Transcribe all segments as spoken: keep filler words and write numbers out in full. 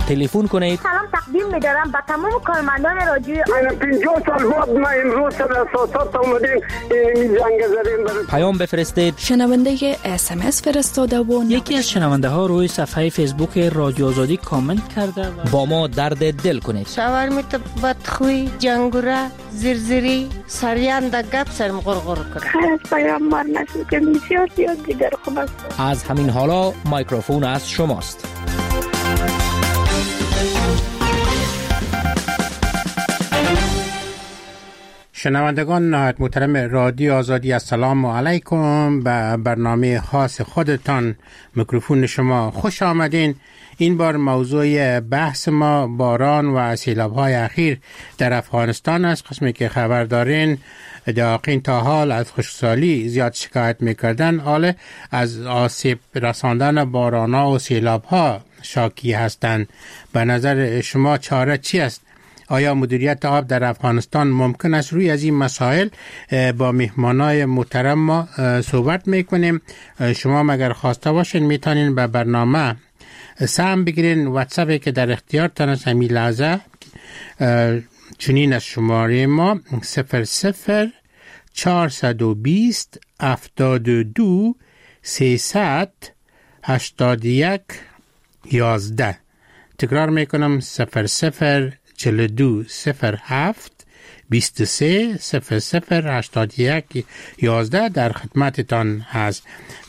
تلفن کنید. سلام تقدیم می‌دارم به تمام کارمندان رادیو. من پنجاه سال بعد ما امروز سر اساسات اومدیم این جنگ زدیم. پیام بفرستید. شنونده اس ام اس فرستاده و یکی از شنونده ها روی صفحه فیسبوک رادیو آزادی کامنت کرده و با ما درد دل کنید. شاورمیت بدخوی جنگوره زرزری سریان د گپ سرم غرغر کرد. خیر از پیامبر نشد که بسیار زیاد دیگر خوب است. از همین حالا میکروفون از شماست. شنوندگان نهایت محترم رادیو آزادی، السلام علیکم. به برنامه خاص خودتان میکروفون شما خوش آمدین. این بار موضوع بحث ما باران و سیلاب‌های اخیر در افغانستان است. قسمی که خبر دارین داقین تا حال از خشکسالی زیاد شکایت میکردن، حال از آسیب رساندن باران‌ها و سیلاب‌ها شاکی هستند. به نظر شما چاره چی است؟ آیا مدیریت آب در افغانستان ممکن است روی از این مسائل با مهمانای محترم ما صحبت میکنیم؟ شما مگر خواسته باشین میتونین به برنامه سهم بگیرین. واتساپی که در اختیارتان است همین لحظه چنین از شماره ما صفر صفر چهارصد و بیست هفتاد و دو سیصد هشتاد و یک یازده. تکرار میکنم صفر صفر چهل و دو صفر هفت بیست و سه صفر صفر هشتاد و یک یازده در خدمتتان هست.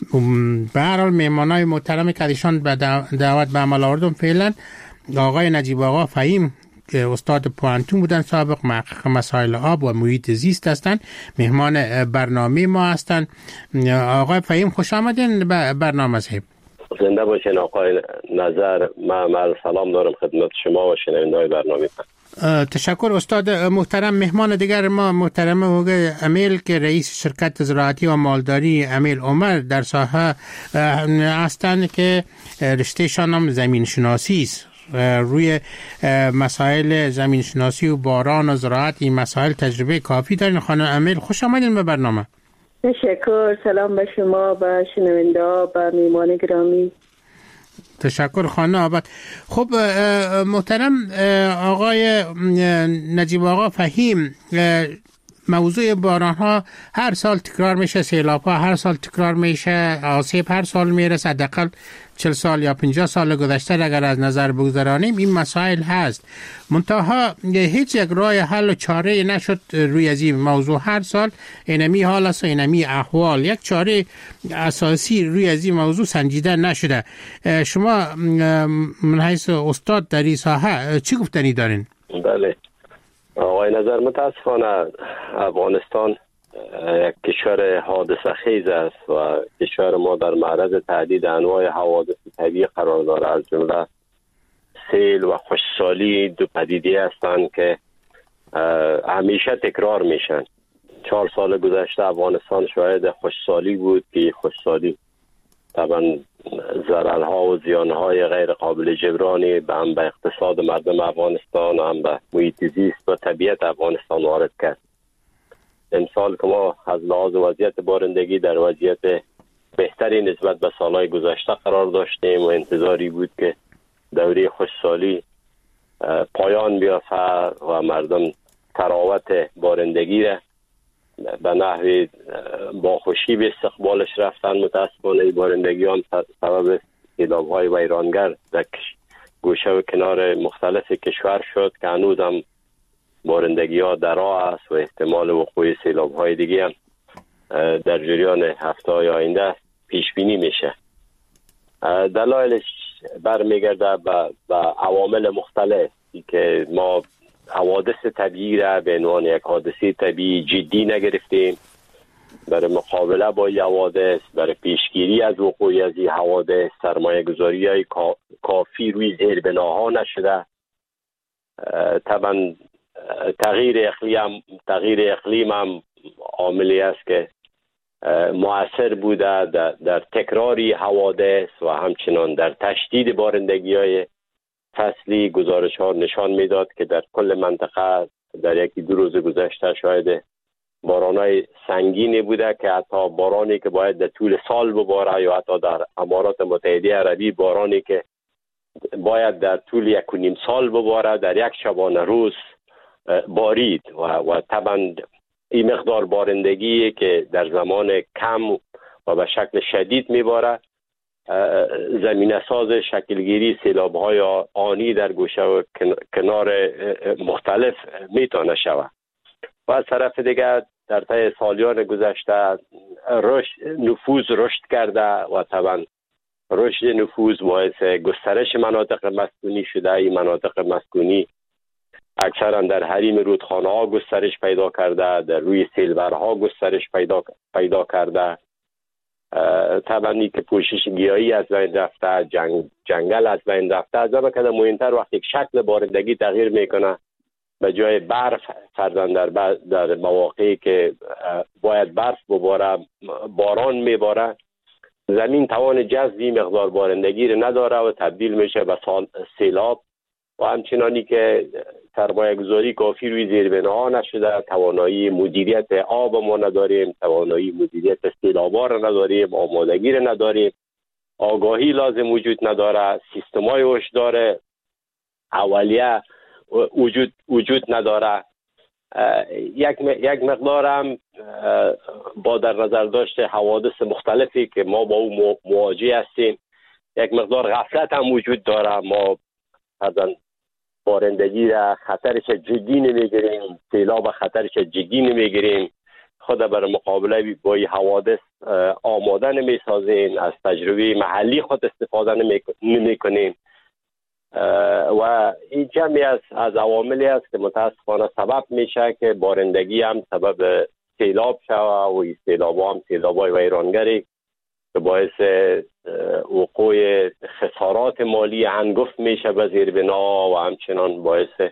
به هر حال مهمانای محترم که ایشان به دعوت به عمل آوردم فعلا آقای نجیب آقا فهیم که استاد پوانتون بودن، سابق محقق مسائل آب و محیط زیست هستند، مهمان برنامه ما هستند. آقای فهیم خوش آمدین به برنامه صاحب. زنده باشین آقای نظر. من سلام دارم خدمت شما و شنونده‌های برنامه. تشکر استاد محترم. مهمان دیگر ما محترم هوگه امیل که رئیس شرکت زراعتی و مالداری امیل عمر در ساحه هستند که رشتهشان هم زمین شناسی است. روی مسائل زمین شناسی و باران و زراعت این مسائل تجربه کافی دارین. خانم امیل خوش آمدین به برنامه. تشکر. سلام به شما، به شنونده، به میهمان گرامی. تشکر خانم آباد. خب محترم آقای نجیب آقا فهیم، موضوع باران ها هر سال تکرار میشه، سیلاب ها هر سال تکرار میشه، آسیب هر سال میرسه. حداقل چهل سال یا پنجاه سال گذشته اگر از نظر بگذارانیم این مسائل هست. منتها هیچ یک راه حل و چاره نشد روی از این موضوع. هر سال اینمی حال است و اینمی احوال، یک چاره اساسی روی از این موضوع سنجیده نشده. شما من حیث استاد در این ساحه چی گفتنی دارین؟ بله آقای نظر، متاسفانه افغانستان یک کشور حادثه خیز است و کشور ما در معرض تعدید انواع حوادث طبیعی قرار دارد. از جمله سیل و خشکسالی دو پدیده هستند که همیشه تکرار میشن. چهار سال گذشته افغانستان شاهد خشکسالی بود که خشکسالی طبعا ضررها و زیانهای غیر قابل جبرانی به هم به اقتصاد مردم افغانستان و هم به محیط زیست و طبیعت افغانستان وارد کرد. امسال که ما از لحاظ وضعیت بارندگی در وضعیت بهتری نسبت به سالهای گذشته قرار داشتیم و انتظاری بود که دوره خشکسالی پایان بیافته و مردم تراوت بارندگی را به نحو با خوشی به استقبالش رفتن. متاسفانه بارندگی هم سبب سیلاب‌های ویرانگر در گوشه و کنار مختلف کشور شد که هنوز هم بارندگی ها در راه است و احتمال وقوع سیلاب‌های دیگه هم در جریان هفته‌های آینده پیش بینی میشه. دلایلش برمیگرده به عوامل مختلف که ما حوادث طبیعی را به عنوان یک حادثه طبیعی جدی نگرفتیم. برای مقابله با این حوادث، برای پیشگیری از وقوع از این حوادث سرمایه گذاری های کافی روی زیربناها نشده. طبعا تغییر اقلیم تغییر اقلیم هم عاملی است که مؤثر بوده در, در تکراری حوادث و همچنان در تشدید بارندگی های فصلی. گزارش ها نشان میداد که در کل منطقه در یکی دو روز گذشته شاید بارانای سنگینی بوده که حتی بارانی که باید در طول سال بباره یا حتی در امارات متحده عربی بارانی که باید در طول یک و نیم سال بباره در یک شبانه روز بارید و, و طبعا این مقدار بارندگی که در زمان کم و به شکل شدید میباره زمینه ساز شکلگیری سیلاب‌های آنی در گوشه و کنار مختلف میتونه شود. و از طرف دیگر در طی سالیان گذشته رشد نفوذ رشد کرده و طبعا رشد نفوذ باعث گسترش مناطق مسکونی شده. این مناطق مسکونی اکثرا در حریم رودخانه ها گسترش پیدا کرده، در روی سیلبرها گسترش پیدا پیدا کرده. طبعا این که پوشش گیاهی از بین رفته، جنگ، جنگل از بین رفته. از همه که مهمتر وقتی شکل بارندگی تغییر میکنه، به جای برف فرضاً در, در مواقعی که باید برف بباره باران میباره، زمین توان جذب مقدار بارندگی رو نداره و تبدیل میشه به سیلاب. و همچنانی که سرمایه گذاری کافی روی زیربناها نشده، توانایی مدیریت آب ما نداریم، توانایی مدیریت سیلاب‌ها را نداریم، آمادگی را نداریم، آگاهی لازم وجود نداره، سیستم‌های هشدار اولیه وجود وجود نداره. یک یک مقدار هم با در نظر داشته حوادث مختلفی که ما با او مواجه هستیم، یک مقدار غفلت هم وجود داره. ما مثلا بارندگی را خطرش جدی نمیگیریم، سیلاب خطرش جدی نمیگیریم، خود برای مقابله با این حوادث آماده نمیسازیم، از تجربه محلی خود استفاده نمی کنیم و این جمعی از از عواملی است که متاسفانه سبب میشه که بارندگی هم سبب سیلاب شوه و این سیلاب هم سیلاب های ویرانگری که باعث وقوع خسارات مالی هنگفت میشه به زیربنا و همچنان باعث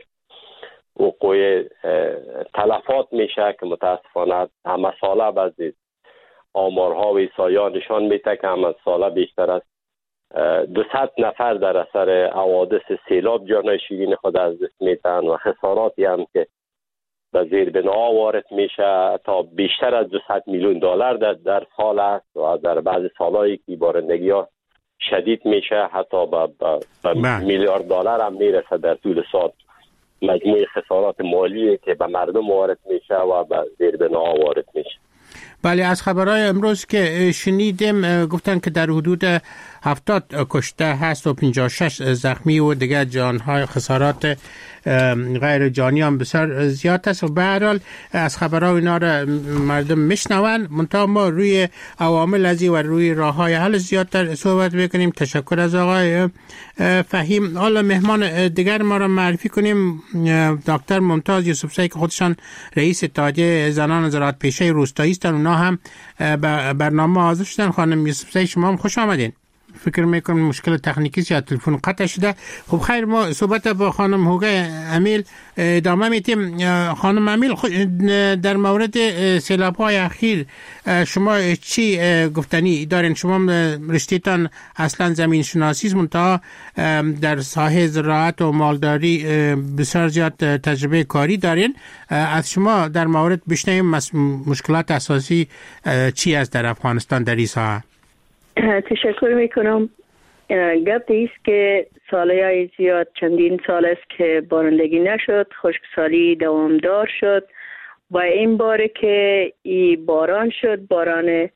وقوع تلفات میشه که متاسفانه همه ساله بعضی آمارها و ایسایا نشان میده که همه ساله بیشتر از دوصد نفر در اثر حوادث سیلاب جان شیرین خود از دست میتن و خساراتی هم که به زیربنا وارد میشه تا بیشتر از دوصد میلیون دلار در, در سال است و در بعض سالهایی که بارندگی ها شدید میشه حتی به میلیارد دلار هم میرسه در طول سال. مجموع خسارات مالی که به مردم وارد میشه و به زیربنا وارد میشه. بله، از خبرهای امروز که شنیدیم گفتن که در حدود هفتاد کشته هست و پنجاه و شش زخمی و دیگر جانهای خسارات غیر جانی هم بسیار زیاد است و به هر حال از خبرها اینا را مردم میشنون. منتها ما روی عوامل ازی و روی راههای حل زیادتر صحبت بکنیم. تشکر از آقای فهیم. حالا مهمان دیگر ما را معرفی کنیم، دکتر ممتاز یوسفزئی که خودشان رئیس اتحادیه زنان زراعت پیشه روستایی هستند. اونا هم برنامه حاضر شدن. خانم یوسفزئی شما هم خوش آمدین. فکر میکنم مشکل تکنیکی یا تلفن قطع شده. خب خیر، ما صحبت با خانم هوگه امیل ادامه میتیم. خانم امیل، در مورد سیلاب‌های اخیر شما چی گفتنی دارین؟ شما رشته‌تان اصلا زمین شناسی است، منتها در ساحه زراعت و مالداری بسیار زیاد تجربه کاری دارین. از شما در مورد بشنویم مشکلات اساسی چی است در افغانستان در این ساحه. تشکر میکنم. گپ ایست که سالیای زیاد چندین سال است که بارندگی نشد، خشکسالی دوامدار شد و این باره که این باران شد، باران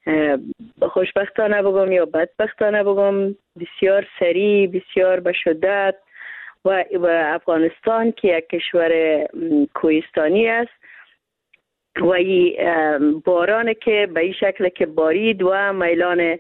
خوشبختانه بگم یا بدبختانه بگم بسیار سریع، بسیار به شدت و افغانستان که یک کشور کوهستانی است و این باران که به این شکل که بارید و میلان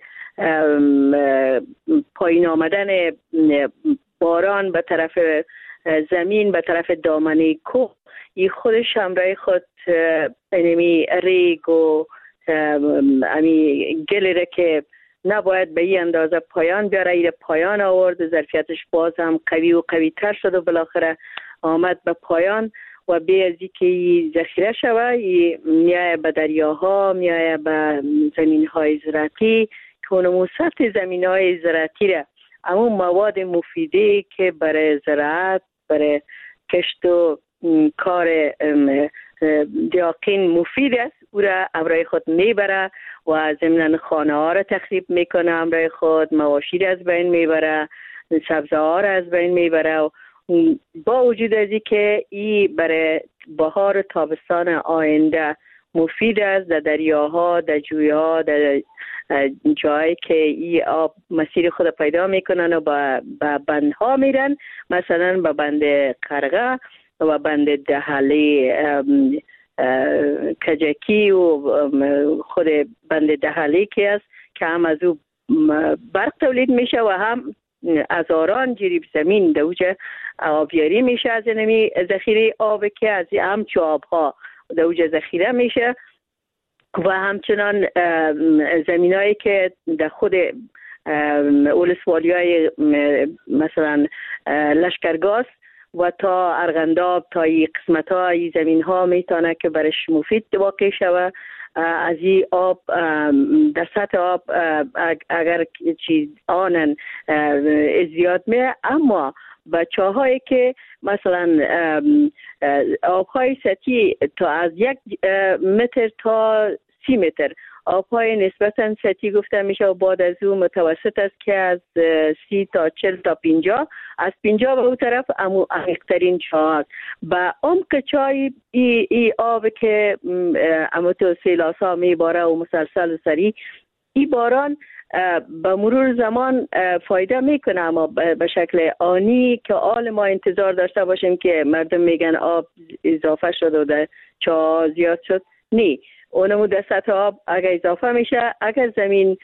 پایین آمدن باران به طرف زمین، به طرف دامنه کوه، این خودش همراه خود اینمی ریگ و امی گلی که نباید به این اندازه پایان بیاره، این پایان آورد، ظرفیتش باز هم قوی و قوی تر شد و بالاخره آمد به پایان و به ازی که ذخیره شود میایه به دریاها، میایه به زمین های زراعتی که اونمو سطح زمین های زراعتی را همون مواد مفیده که برای زراعت، برای کشت و کار دیاقین مفید است او را امرای خود میبره و ضمن خانه ها را تخریب میکنه، امرای خود مواشی را از بین میبره، سبزه ها را از بین میبره و با وجود از این که این برای بهار تابستان آینده مفید است. در دریاها، در جویها، در جایی که این آب مسیر خود پیدا میکنن و به بندها میرن، مثلا به بند قرغه و بند دهلی کجکی و خود بند دهلی که است که هم از او برق تولید میشه و هم از آران جریب زمین دوجه آبیاری میشه از نمی ذخیره آب که از همچو آبها دوجه ذخیره میشه و همچنان زمین هایی که در خود اولسوالی های مثلا لشکرگاه و تا ارغنداب تا این قسمت های زمین ها میتونه که برش مفید واقع شوه. از این آب در سطح آب اگر چیز آنن زیاد میره، اما با چاهایی که مثلا آبهای سطحی تا از یک متر تا سی متر آبهای نسبتا سطحی گفته میشه و بعد از اون متوسط است که از سی تا چل تا پینجا، از پینجا به اون طرف امو عمیق‌ترین چاه است. با عمق چای ای, ای آب که امو تو سیلاسا میباره و مسلسل و سری، ای باران به مرور زمان فایده میکنه، اما به شکل آنی که آل ما انتظار داشته باشیم که مردم میگن آب اضافه شد و در چاه زیاد شد، نی. اونمو در سطح آب اگر اضافه میشه، اگر زمین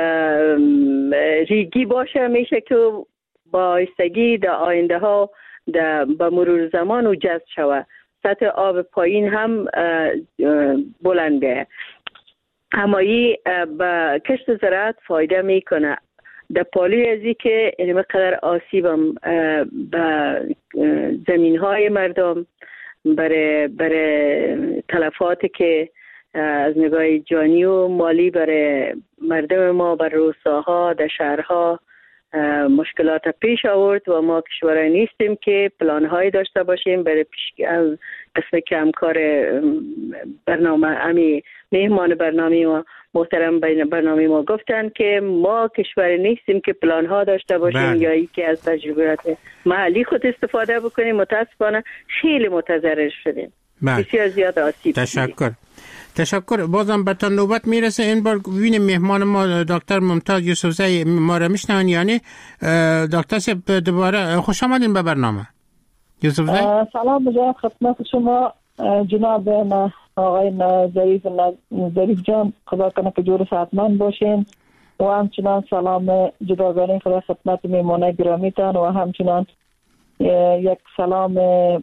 ریگی باشه میشه که با ایستگی در آینده ها به مرور زمان و جذب شود، سطح آب پایین هم بلنده. اما این به کشت زراعت فایده میکنه. در پالی ازی که این مقدر آسیبم به زمین های مردم، برای برای تلفاتی که از نگاه جانی و مالی برای مردم ما بر روستاها در شهرها مشکلات پیش آورد و ما کشورهای نیستیم که پلان‌هایی داشته باشیم برای پیش قسم که همکار برنامه امی مهمان برنامه ما محترم برنامه ما گفتن که ما کشور نیستیم که پلان‌ها داشته باشیم یا یکی از تجربیات محلی خود استفاده بکنیم. متاسفانه خیلی متضرر شدیم، بسیار زیاد آسیب. تشکر تشکر. بازم به تا نوبت میرسه. این بار وین مهمان ما دکتر ممتاز یوسفزی ما را میشنون. یعنی دکتر صاحب دوباره خوش آمدین به برنامه. یوسفزی سلام بجای خدمت شما جناب آقای ظریف ظریف جان، خدا کنه که جور صحتمند باشین و همچنان سلام جداگانه خدا خدمت مهمانه گرامیتان و همچنان یک سلام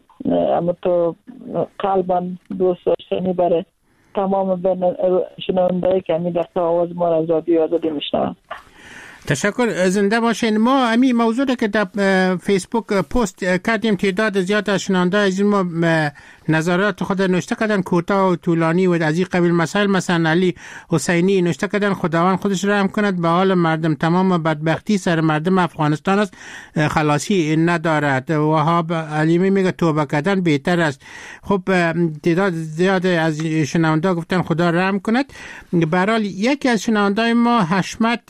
امتو قلبا دوست داشتنی برای تمام شنونده‌ای که می دست آواز ما را از رادیو آزادی میشنوند. تشکر، زنده باشین. ما امی موضوع که در فیسبوک پست کردیم، تعداد زیاد از شنونده از ما نظرات خود نوشته کردن، کوتاه و طولانی و از این قبیل مسائل. مثلا علی حسینی نوشته کردن خداوند خودش رحم کند به حال مردم، تمام بدبختی سر مردم افغانستان است، خلاصی ندارد. وهاب علیمی میگه توبه کردن بهتر است. خب تعداد زیاد از شنونده گفتن خدا رحم کند. به هر حال یکی از شنونده ما حشمت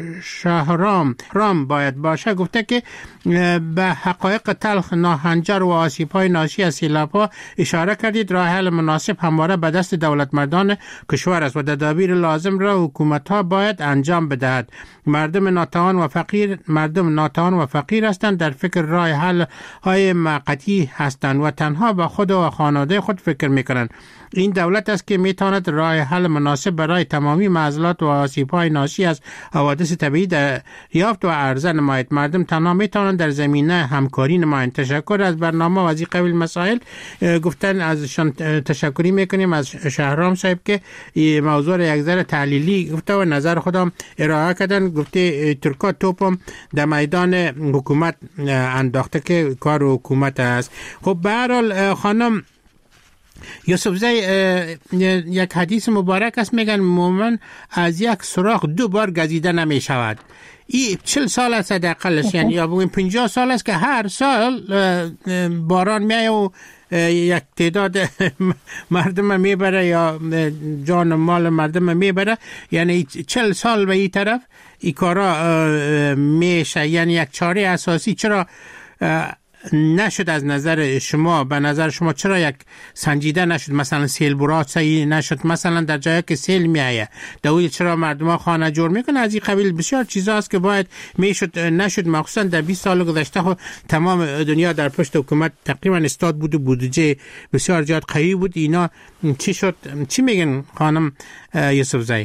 شهرام رام باید باشه گفته که به حقایق تلخ ناهنجار و آسیب‌های ناشی از سیلاب‌ها اشاره کردید. راه حل مناسب همواره به دست دولتمردان کشور است و تدابیر لازم را حکومت‌ها باید انجام بدهد. مردم ناتوان و فقیر مردم ناتوان و فقیر هستند، در فکر راه حل های موقتی هستند و تنها به خود و خانواده خود فکر می‌کنند. این دولت است که میتواند راه حل مناسب برای تمامی معضلات و آسیب‌های ناشی از حوادث طبیعی در یافت و عرضه نماید. مردم تنها میتوانند در زمینه همکاری نمایند. تشکر از برنامه و از این قبیل مسائل گفتن ازشان تشکری میکنیم از شهرام صاحب که موضوع را یک ذره تحلیلی گفته و نظر خودم ارائه کردن. گفته ترکا توپم در میدان حکومت انداخته که کار حکومت است. خب به هر حال خانم یوسفزی یک حدیث مبارک است، میگن مومن از یک سوراخ دو بار گزیده نمی شود. این چل سال است حداقلش، یعنی یا بگویم پنجاه سال است که هر سال باران میایه و یک تعداد مردم میبره یا جان مال مردم میبره. یعنی چل سال به این طرف این کارا میشه، یعنی یک چاره اساسی چرا نشد از نظر شما؟ به نظر شما چرا یک سنجیده نشد؟ مثلا سیل برات صحیح نشد، مثلا در جایی که سیل میایه دویل چرا مردم ها خانه جور میکنه؟ از این قبیل بسیار چیزاست که باید میشد نشد. مخصوصا در بیست سال گذشته خود تمام دنیا در پشت حکومت تقریبا استاد بود و بودجه بسیار زیاد قوی بود. اینا چی شد؟ چی میگن خانم یوسفزئی؟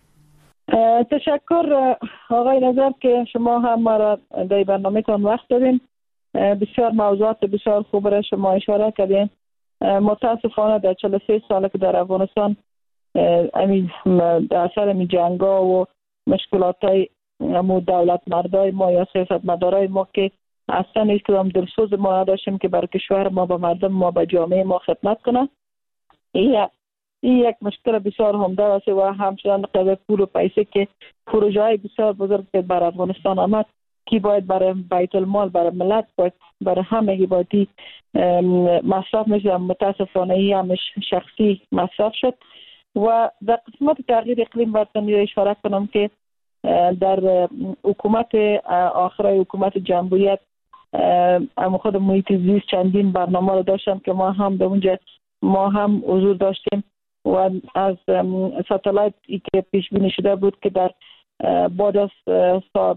تشکر آقای نظر که شما هم ما را در برنامه تان وقت دادین. بسیار موضوعات بسیار خوب را شما اشاره کردین. متاسفانه در چهل و سه سال که در افغانستان امید در اثر می جنگا و مشکلات های دولت مردای ما یا سیاست مدارای ما که اصلا هیچ کدام دلسوز ما نداشتیم که بر کشور ما، به مردم ما، به جامعه ما خدمت کنه. این یک مشکل بسیار عمده است و همچنان قضیه پول و پیسه که پروژه های بسیار بزرگ که بر افغانستان آمد که باید برای بیت المال، برای ملت، باید برای همه بایدی مصرف میشه. متاسفانه ای همش شخصی مصرف شد. و در قسمت تغییر اقلیم برتن اشاره کنم که در حکومت آخر حکومت جمهوریت اما خود محیط زیست چندین برنامه رو داشتم که ما هم به اونجا ما هم حضور داشتیم و از ساتلایت که پیش بینی شده بود که در بعد از سال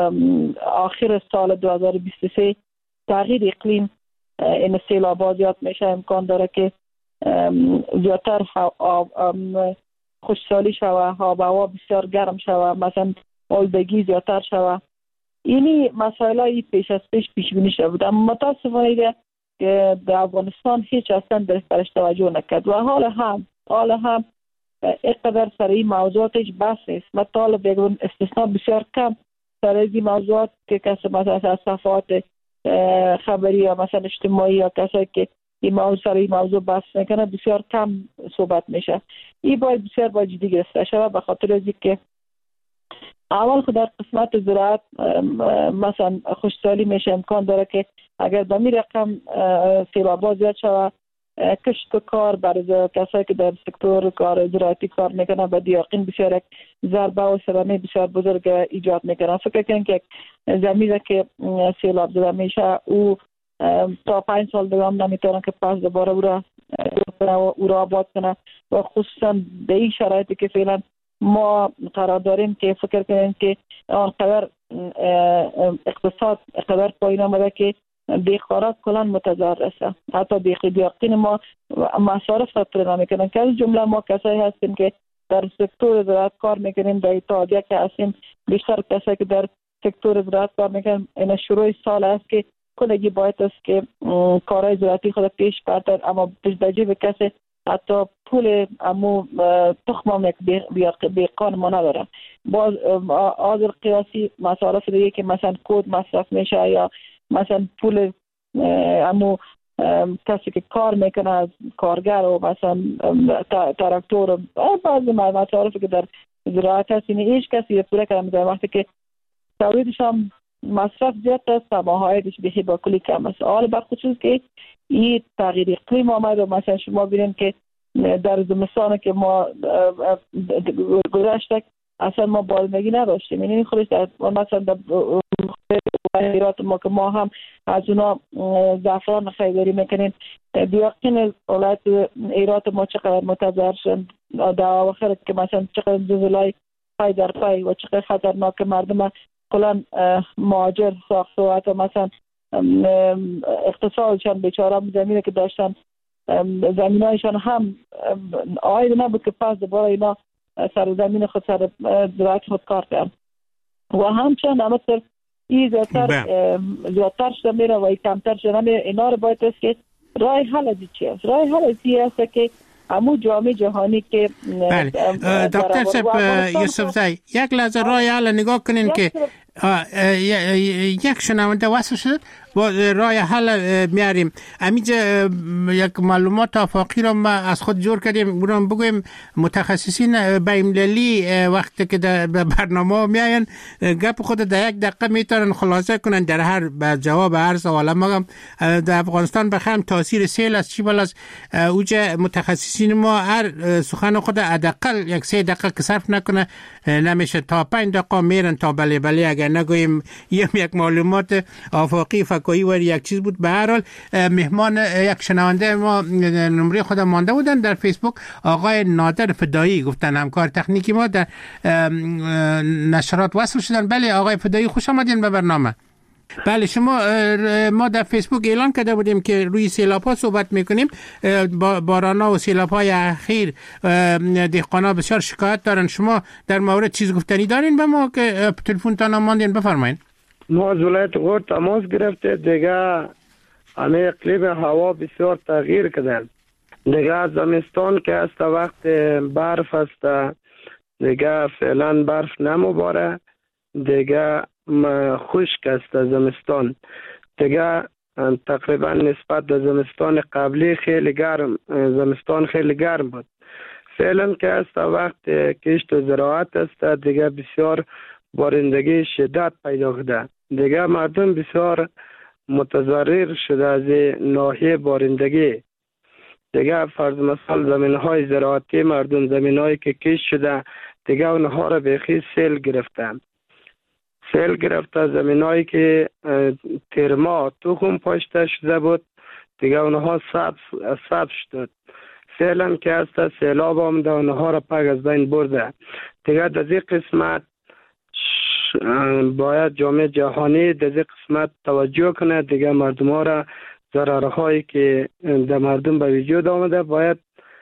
آخر سال دو هزار و بیست و سه تغییر اقلیم این سیلاب‌ها زیاد میشه، امکان داره که زیادتر خشکسالی شوه، آب و هوا بسیار گرم شوه، مثلا آلودگی زیادتر شوه. اینی مسائل پیش از پیش پیش بینی شده بود، اما متاسفانه که در افغانستان هیچ اصلا درش توجه نکرد و حال هم حال هم اقدر سر این موضوعات هیچ بحث نیست. من طالب بگم استثناء بسیار کم سر این موضوعات که کسی مثلا از صفحات خبری یا مثلا اجتماعی یا کسی که این موضوع سر این موضوع بحث میکنه بسیار کم صحبت میشه. این باید بسیار با جدی گرفته شود، به خاطر از که اول خود در قسمت زراعت مثلا خشکسالی میشه، امکان داره که اگر به این رقم سیلاب‌ها زیاد شود کشت و کار برای کسایی که در سکتور کار زراعتی کار میکنن به دیاقین بسیار یک ضربه و صدمه بسیار بزرگ ایجاد میکنن. فکر کنید که زمینی که سیلاب زده میشه او تا پنج سال دوام نمیتونه که پس دوباره او را او را آباد کنه و خصوصا به این شرایطی که فعلا ما قرار داریم که فکر کنیم که آنقدر اقتصاد اقدر پایین آمده که دیخارات کلان متضرر است. حتی دیخیدیاقین ما مصارف را پر نمیکنن که از جمله ما کسایی هستیم که در سکتور زراعت کار میکنیم، در اتحادیه که هستیم بیشتر کسایی که در سکتور زراعت کار میکنیم. این شروع سال است که کلگی باید است که کارهای زراعتی خود پیش برد، اما بجبجی به کسی حتی پول امو تخم هم یک بیقان ما ندارن. باز آذر قیاسی مصارف دیگه که مثلا کود مصرف میشه یا مثلا پول امو کسی که کار میکنه از کارگر و مثلا تراکتور و بعضی مصارفی که در زراعت هست اینه هیچ کسی پوره کرده میده. وقتی که تولیدش هم مصرف زیاد است اما هایدش بیخی با کلی کم است. حال بخصوص که این تغییر اقلیم آمد و مثلا شما ببینید که در زمستان که ما گذشته اصلا ما بارندگی نداشتیم. این خودش در مثلا در ایرات ما که ما هم از اونا زعفران خریداری میکنیم، بیاقین ولایت ایرات ما چقدر متضرر شد در آخر که مثلا چقدر زلزله پای در پای و چقدر خطرناک مردم کلان مهاجر ساخت و حتی مثلا اقتصادشان بیچاره زمینه که داشتن زمینایشان هم آید نبود که پس دوباره اینا سر زمین خود سر زراعت خود کار کردن و همچنان همتر این زیادتر زیادتر شده میره و کمتر شده میره. اینا رو باید است که راه حل ازی چی است؟ راه حل ازی است که همون جامعه جهانی که بله دکتر صاحب یوسفزئی یک لحظه راه حل نگاه کنین که یک شنونده وصل شد با راه حل میاریم. امیجا یک معلومات آفاقی را ما از خود جور کردیم، برام بگویم متخصصین بین‌المللی وقتی که در برنامه میاین گپ خود در یک دقیقه میتونن خلاصه کنن در هر جواب هر سوال. ما در افغانستان بخوام تاثیر سیل از چی بالاست، اوجا متخصصین ما هر سخن خود حداقل یک سه دقیقه که صرف نکنه نمیشه، تا پنج دقیقه میرن تا بله بله اگر نگویم یک معلومات آفاقی فکایی و یک چیز بود. به هر حال مهمان یک شنونده ما نمره خودم مانده بودن در فیسبوک، آقای نادر فدایی گفتن همکار تکنیکی ما در نشرات وصل شدن. بله آقای فدایی خوش آمدین به برنامه. بله شما ما در فیسبوک اعلان کرده بودیم که روی سیلاب‌ها صحبت میکنیم. بارانا و سیلاب‌های اخیر دهقانا بسیار شکایت دارن. شما در مورد چیز گفتنی دارین به ما که تلفنتان ماندین؟ بفرمایید. ما از ولایت غور تماس گرفته دیگه همه اقلیم هوا بسیار تغییر کردن. دیگه زمستان که است وقت برف است، دیگه فعلا برف نمیباره، دیگه خشک است زمستان. دیگه تقریبا نسبت به زمستان قبلی خیلی گرم، زمستان خیلی گرم بود. فعلا که است وقت کشت و زراعت است، دیگه بسیار بارندگی شدت پیدا کرده. دیگه مردم بسیار متضرر شده از ناحیه بارندگی. دیگه فرض مثال زمین های زراعتی مردم، زمین هایی که کشت شده دیگه اونها را بیخی سیل گرفتن. سیل گرفته زمین هایی که ترما تخم پاشته شده بود دیگه اونها سبز سبز شد. فعلا که است سیلاب آمده اونها را پاک از بین برده. دیگه در این قسمت باید جامعه جهانی در این قسمت توجه کنه. دیگه مردم ها را ضررهایی که در مردم به وجود آمده باید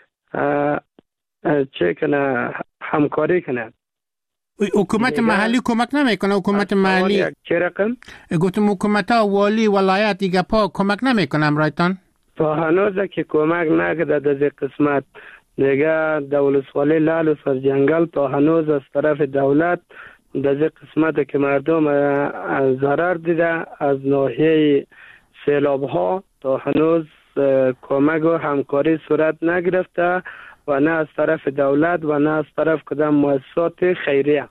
چه کنه، همکاری کنه. حکومت محلی کمک نمیکنه؟ حکومت محلی چه رقم؟ گفتم حکومت ها والی ولایت دیگه پا کمک نمیکنم رایتان؟ تا هنوز که کمک نکرده در این قسمت. دیگه دولت‌والی لال و سرجنگل تا هنوز از طرف دولت در این قسمت که مردم ضرر دیده از ناحیه سیلاب ها تا هنوز کمک و همکاری صورت نگرفته و نه از طرف دولت و نه از طرف کدام مؤسسات خیریه.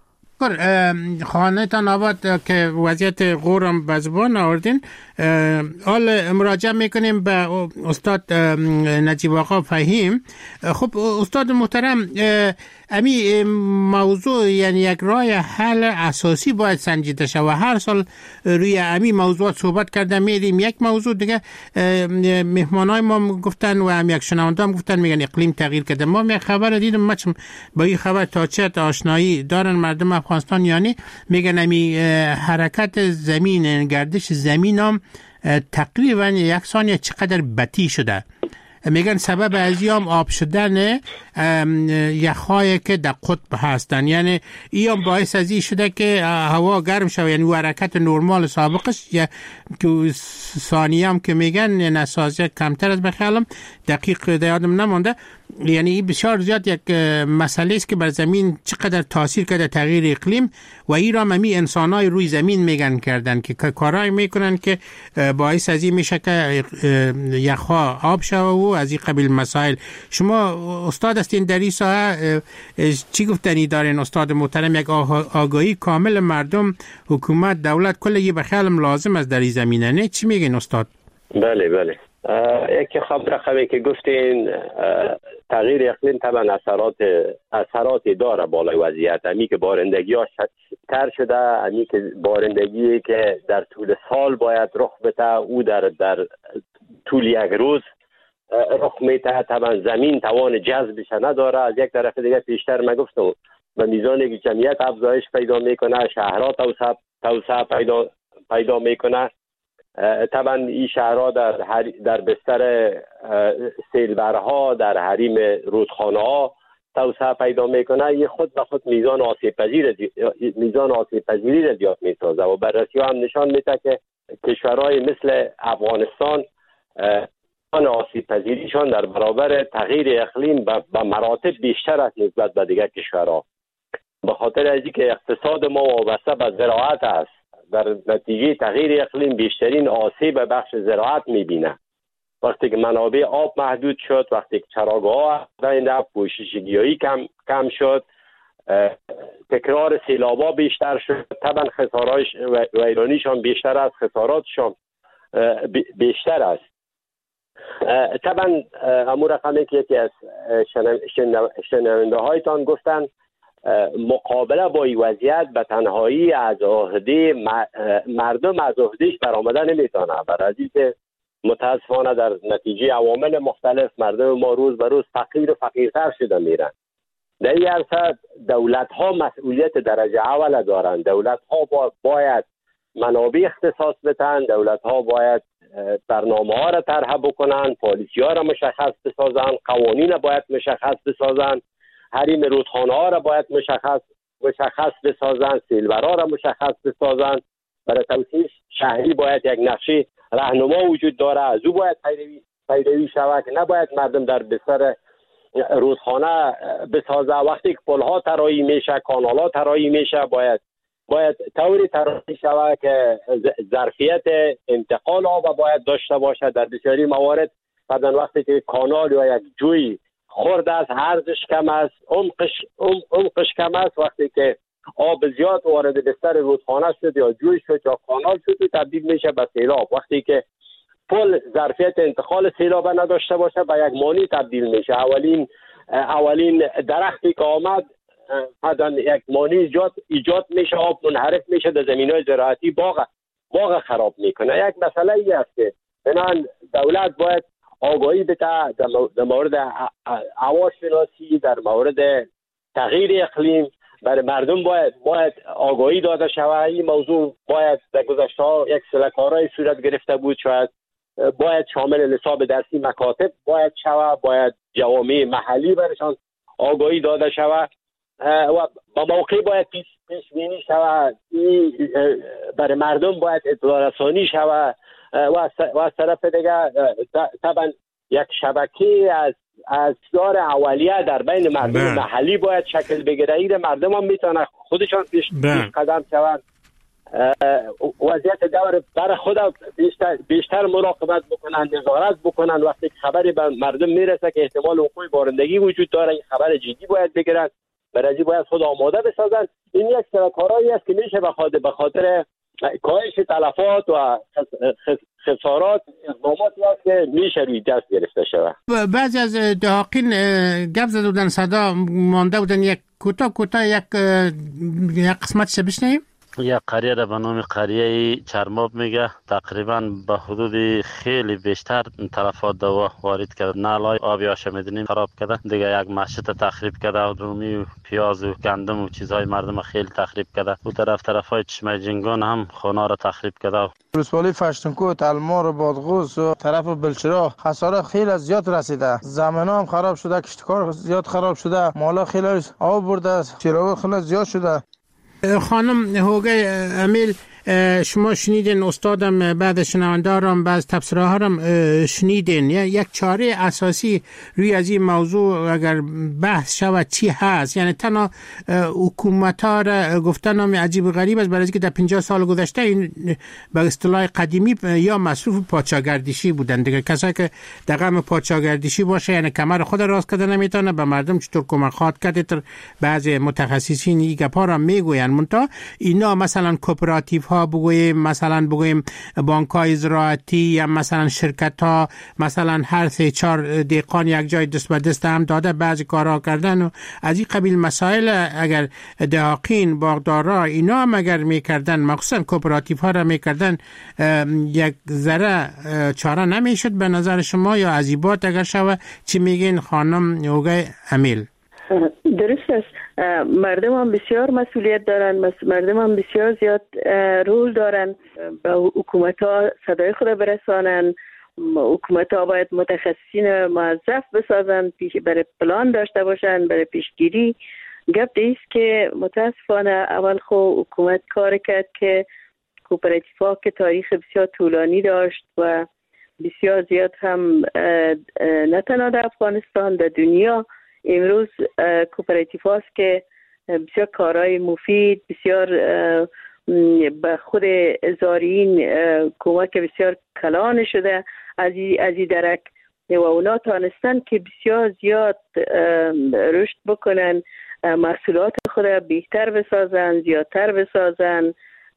خانه تان آباد که وضعیت غورم به زبان آوردین، حال مراجعه میکنیم به استاد نجیب آقا فهیم. خب استاد محترم، امی موضوع یعنی یک راه حل اساسی باید سنجیده شود و هر سال روی امی موضوعات صحبت کرده میریم. یک موضوع دیگه مهمانای ما گفتن و هم یک شنونده هم گفتن، میگن اقلیم تغییر کرده. ما می خبر دیدم، ما با این خبر تا چه آشنایی دارن مردم افغانستان، یعنی میگن امی حرکت زمین، گردش زمین هم تقریبا یک ثانیه چقدر بطیء شده. میگن سبب از یام آب شدن یخهای که در قطب هستن، یعنی ایام باعث از این شده که هوا گرم شده، یعنی حرکت نرمال سابقش یا ثانیه هم که میگن نسازه کمتر از بخیالم دقیق یادم نمانده. یعنی این بسیار زیاد یک مسئله است که بر زمین چقدر تاثیر کرده تغییر اقلیم و این را همی انسانای روی زمین میگن کردن که کارایی میکنن که باعث از این میشه که یخها آب شوه و از این قبیل مسائل. شما استاد هستین در این ساحه، چی گفتنی دارین استاد محترم؟ یک آگاهی کامل مردم، حکومت، دولت کلی به خیالم لازم است در این زمینه، نه؟ چی میگین استاد؟ بله بله، یک خبر رقمی که گفتین تغییر اقلیم طبعا اثرات اثراتی داره بالای وضعیت. امی که بارندگی ها تر شده، امی که بارندگی که در طول سال باید رخ بده او در در طول یک روز رخ میده. طبعا زمین توان جذبش نداره. از یک طرف دیگه پیشتر ما گفتم به میزانی که جمعیت افزایش پیدا میکنه، شهرها توسعه توسعه پیدا پیدا میکنه. طبعا این شهرها در هر در بستر سیلبرها، در حریم رودخانه ها توسعه پیدا میکنه. این خود به خود میزان آسیب پذیر میزان آسیب پذیری را زیاد میسازه و بررسی ها هم نشان میده که کشورهای مثل افغانستان آن آسیب پذیریشان در برابر تغییر اقلیم به مراتب بیشتر است نسبت به دیگر کشورها. به خاطر از اینکه اقتصاد ما وابسته به زراعت است. در نتیجه تغییر اقلیم بیشترین آسیب بخش زراعت میبینه. وقتی که منابع آب محدود شد، وقتی که چراگاه‌ها از پوشش گیاهی کم کم شد، تکرار سیلاب‌ها بیشتر شد، طبعا خسارات ویرانیشان بیشتر است، خساراتشان بیشتر است. طبعا امور رقمی که یکی از شنونده هایتان گفتن مقابله با این وضعیت به تنهایی از عهده مردم از عهدهش برآمده نمیتونه، برای اینکه متاسفانه در نتیجه عوامل مختلف مردم ما روز به روز فقیر و فقیرتر شده میرن. در این عرصه دولت ها مسئولیت درجه اول دارند. دولت ها باید منابع اختصاص بدن، دولت ها باید برنامه ها را طرح بکنن، پالیسی ها را مشخص بسازن، قوانین باید مشخص بسازن، حریم رودخانه ها را باید مشخص مشخص بسازن، سیلورها را مشخص بسازن. برای توسعه شهری باید یک نقشه راهنما وجود داره، از او باید پیروی پیروی شود که نباید مردم در بستر رودخانه بسازه. وقتی که پلها طراحی میشه، کانالها طراحی میشه، باید باید طوری طراحی شود که ظرفیت انتقال آب باید داشته باشه. در بسیاری موارد بعدن وقتی که کانال یا یک جوی خرد است، عرضش کم است، عمقش عمقش کم است، وقتی که آب زیاد وارد بستر رودخانه شد یا جوی شد یا کانال شد تبدیل میشه به سیلاب. وقتی که پل ظرفیت انتقال سیلاب نداشته باشه به یک مانی تبدیل میشه. اولین اولین درختی که آمد بعدن یک مانی ایجاد ایجاد میشه، آب منحرف میشه در زمینهای زراعتی، باغ باغ خراب میکنه. یک مسئله ای است که بنان دولت باید آگاهی بده در مورد هواشناسی، در مورد تغییر اقلیم. برای مردم باید باید آگاهی داده شود. این موضوع باید در گذشته ها یک سری کارهای صورت گرفته بود، شاید باید شامل نصاب درسی مکاتب باید شود، باید جوامع محلی برشان آگاهی داده شود و با موقع باید پیش پیش بینی شود. برای مردم باید اطلاع رسانی شود و از طرف دیگه طبعا یک شبکه از از دار اولیه در بین مردم بله. محلی باید شکل بگیره. این مردم هم میتونه خودشان پیش, پیش قدم شوند، وضعیت دور برای خود بیشتر, بیشتر مراقبت بکنن، نظارت بکنن. وقتی خبری به مردم میرسه که احتمال وقوع بارندگی وجود داره، این خبر جدی باید بگیرن، برای باید خود آماده بسازن. این یک سری کارهایی است که میشه به خاطر به خاطر کاهش تلفات و خسارات اقداماتی است که میشه روی دست گرفته شود. بعضی از دهاقین گپ زده بودن، صدا مانده بودن، یک کوتاه کوتاه یک یک قسمتش بشنویم. یک قریه را به نام قریه چرماب میگه، تقریبا به حدود خیلی بیشتر تلفات دوا وارد کرد. نالای آبی آشامیدنی خراب کرده، دیگه یک مسجد تخریب کرده و رومی و پیاز و گندم و چیزهای مردم خیلی تخریب کرده. اون طرف طرفای چشمه جنگان هم خانه را تخریب کرده. ولسوالی فشتنکو، تلمار و بادغوس و طرف بلچرا خسارات خیلی زیاد رسیده. زمین‌ها هم خراب شده، کشتکار زیاد خراب شده، مالا خیلی آب برده، چراغ خیلی زیاد شده. خانم هوگه امیل، شما شنیدین، استادم بعد شنوندارم بعض تبصره ها هم شنیدین. یک چاره اساسی روی از این موضوع اگر بحث شود چی هست؟ یعنی تنها حکومت ها را گفتن هم عجیب و غریب است، برای اینکه در پنجاه سال گذشته این به اصطلاح قدیمی یا مصروف پادشاهگردشی بودن دیگه. کسایی که در غم پادشاهگردشی باشه یعنی کمر خود راست کرده نمیتونه، به مردم چطور کمک خواهد کرد. تر بعض متخصصین این گپا را میگوین. منتها اینا مثلا کوپراتیو ها بگوییم، مثلا بگوییم بانک های زراعتی یا مثلا شرکت ها، مثلا هر سه چهار دهقان یک جای دست به دست هم داده بعضی کارها کردن و از این قبیل مسائل اگر دهاقین، باغدارا اینا هم اگر میکردن، مخصوصا کوپراتیو ها را میکردن، یک ذره چاره نمیشد به نظر شما یا عذیبات اگر شود؟ چی میگین خانم هوگه امیل؟ درست است. مردم هم بسیار مسئولیت دارن، مردم هم بسیار زیاد رول دارن. به حکومت ها صدای خود برسانن. حکومت ها باید متخصصین موظف بسازن، پیش برای پلان داشته باشن برای پیشگیری. گپ دیست که متاسفانه اول خو حکومت کار کرد که کوپراتیو ها که تاریخ بسیار طولانی داشت و بسیار زیاد هم نه تنها در افغانستان، در دنیا امروز کوپراتیو هاست که بسیار کارهای مفید، بسیار به خود زارین کمک بسیار کلان شده از این درک و اونا تانستن که بسیار زیاد رشد بکنن، محصولات خود بهتر بسازن، زیادتر بسازن،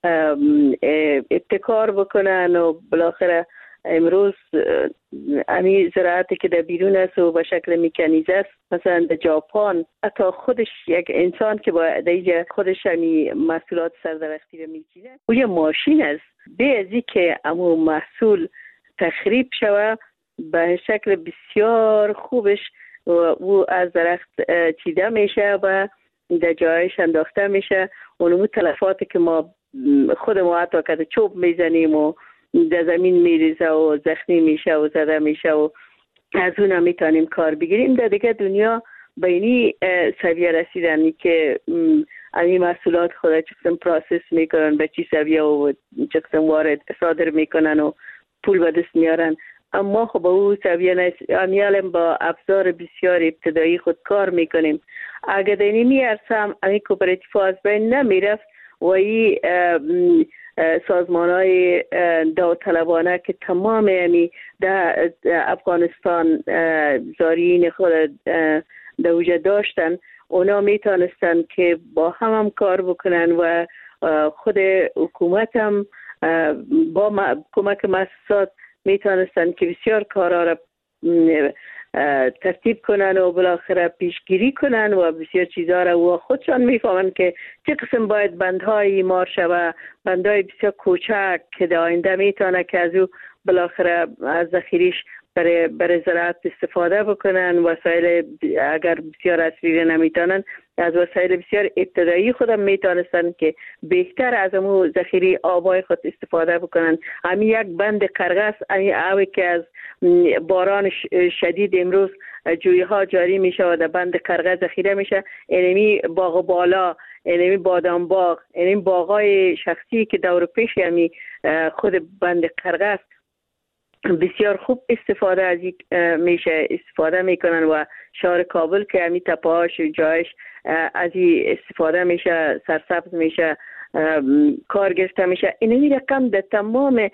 ابتکار بکنن و بالاخره امروز امی زراعتی که در بیرون است و به شکل مکانیزه است، مثلا در ژاپن حتی خودش یک انسان که با دیگه خودش امی محصولات سردرختی رو میچینه او یه ماشین است، به ازی که امو محصول تخریب شوه به شکل بسیار خوبش او از درخت چیده میشه و در جایش انداخته میشه. اونمو تلفاتی که ما خود ما حتی که چوب میزنیم و در زمین میریزه و زخمی میشه و زده میشه و از اون هم میتونیم کار بگیریم. در دیگه دنیا به اینی سویه رسیدن که این محصولات خود چه قسم پروسس میکنن، به چی سویه و چه قسم وارد صادر میکنن و پول به دست میارن. اما خب او سویه نیست، امیالم با افزار بسیار ابتدایی خود کار میکنیم. اگر دینی میارسم این کوپراتیف از بین نمیرفت و این سازمان های داوطلبانه که تمام یعنی در افغانستان زارین خود در وجود داشتن، اونا میتونستن که با هم هم کار بکنن و خود حکومت هم با کمک مؤسسات میتونستن که بسیار کارا را ترتیب کنن و بالاخره پیشگیری کنن و بسیار چیزا را و خودشان میفهمن که چه قسم باید بندهای ایمار شوه، بندهای بسیار کوچک که در آینده میتونه که از او بالاخره از ذخیریش برای برای زراعت استفاده بکنن. وسایل اگر بسیار اصلی نمیتونن از وسایل بسیار ابتدایی خودم میتونستن که بهتر از امو ذخیره آبای خود استفاده بکنن. همین یک بند قرغس، همین آبی که از باران شدید امروز جویه ها جاری میشه و در بند قرغس ذخیره میشه، اینمی باغ بالا، اینمی بادام باغ، اینمی باغای شخصی که دور پیش همین خود بند قرغس بسیار خوب استفاده از میشه استفاده میکنن و شهر کابل که همین تپاهاش جایش از این استفاده میشه، سرسبز میشه، کار گرفته میشه. این رقم در تمام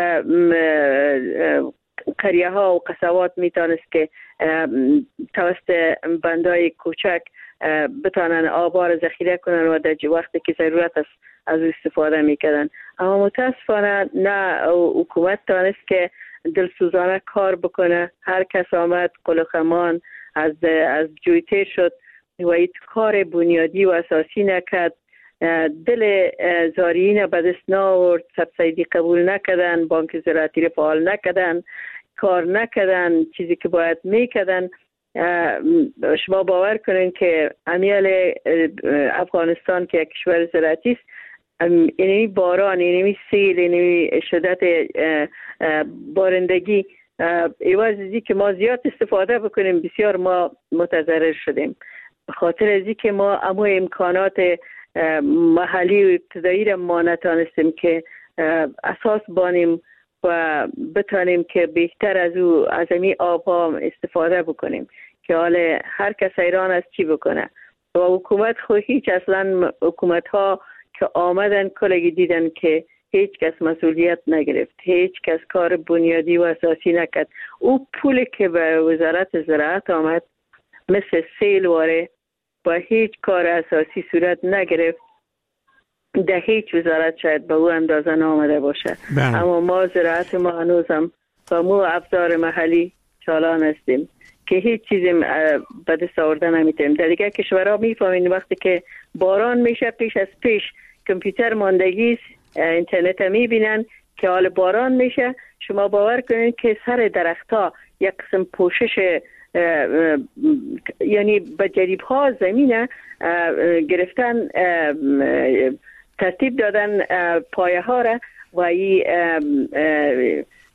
قریه ها و قصوات میتونست که توسط بندهای کوچک بتانن آبا را ذخیره کنن و در وقتی که ضرورت است از استفاده میکنن. اما متاسفانه نه حکومت تانست که دلسوزانه کار بکنه. هر کس آمد قلقمان از از جویتر شد و ایت کار بنیادی و اساسی نکرد. دل زارین به دست ناورد، سبسیدی قبول نکردن، بانک زراعتی رو فعال نکردن، کار نکردن چیزی که باید میکردن. شما باور کنین که امیال افغانستان که یک کشور زراعتی است، اینمی باران، اینمی سیل، اینمی شدت بارندگی ایواز ازی که ما زیاد استفاده بکنیم بسیار ما متضرر شدیم. خاطر ازی که ما امو امکانات محلی و ابتدایی را ما نتانستیم که اساس بانیم و بتانیم که بهتر از او از امی آبها استفاده بکنیم که حال هر کس ایران از چی بکنه. و حکومت خود هیچ اصلا حکومت ها که آمدن کلگی دیدن که هیچ کس مسئولیت نگرفت، هیچ کس کار بنیادی و اساسی نکرد. او پولی که به وزارت زراعت آمد مثل سیل واره با هیچ کار اساسی صورت نگرفت. در هیچ وزارت شاید به او اندازه نامده باشه. بله. اما ما زراعت ما هنوزم با مو افزار محلی چالان هستیم که هیچ چیزی به دست آورده نمیتونیم. در دیگه کشورها میفهمین وقتی که باران میشه پیش از پیش کامپیوتر ماندگی اینترنت میبینن که حال باران میشه. شما باور کنید که سر درختها یک قسم پوشش یعنی به جریب ها زمینه گرفتن، ترتیب دادن پایه ها را و این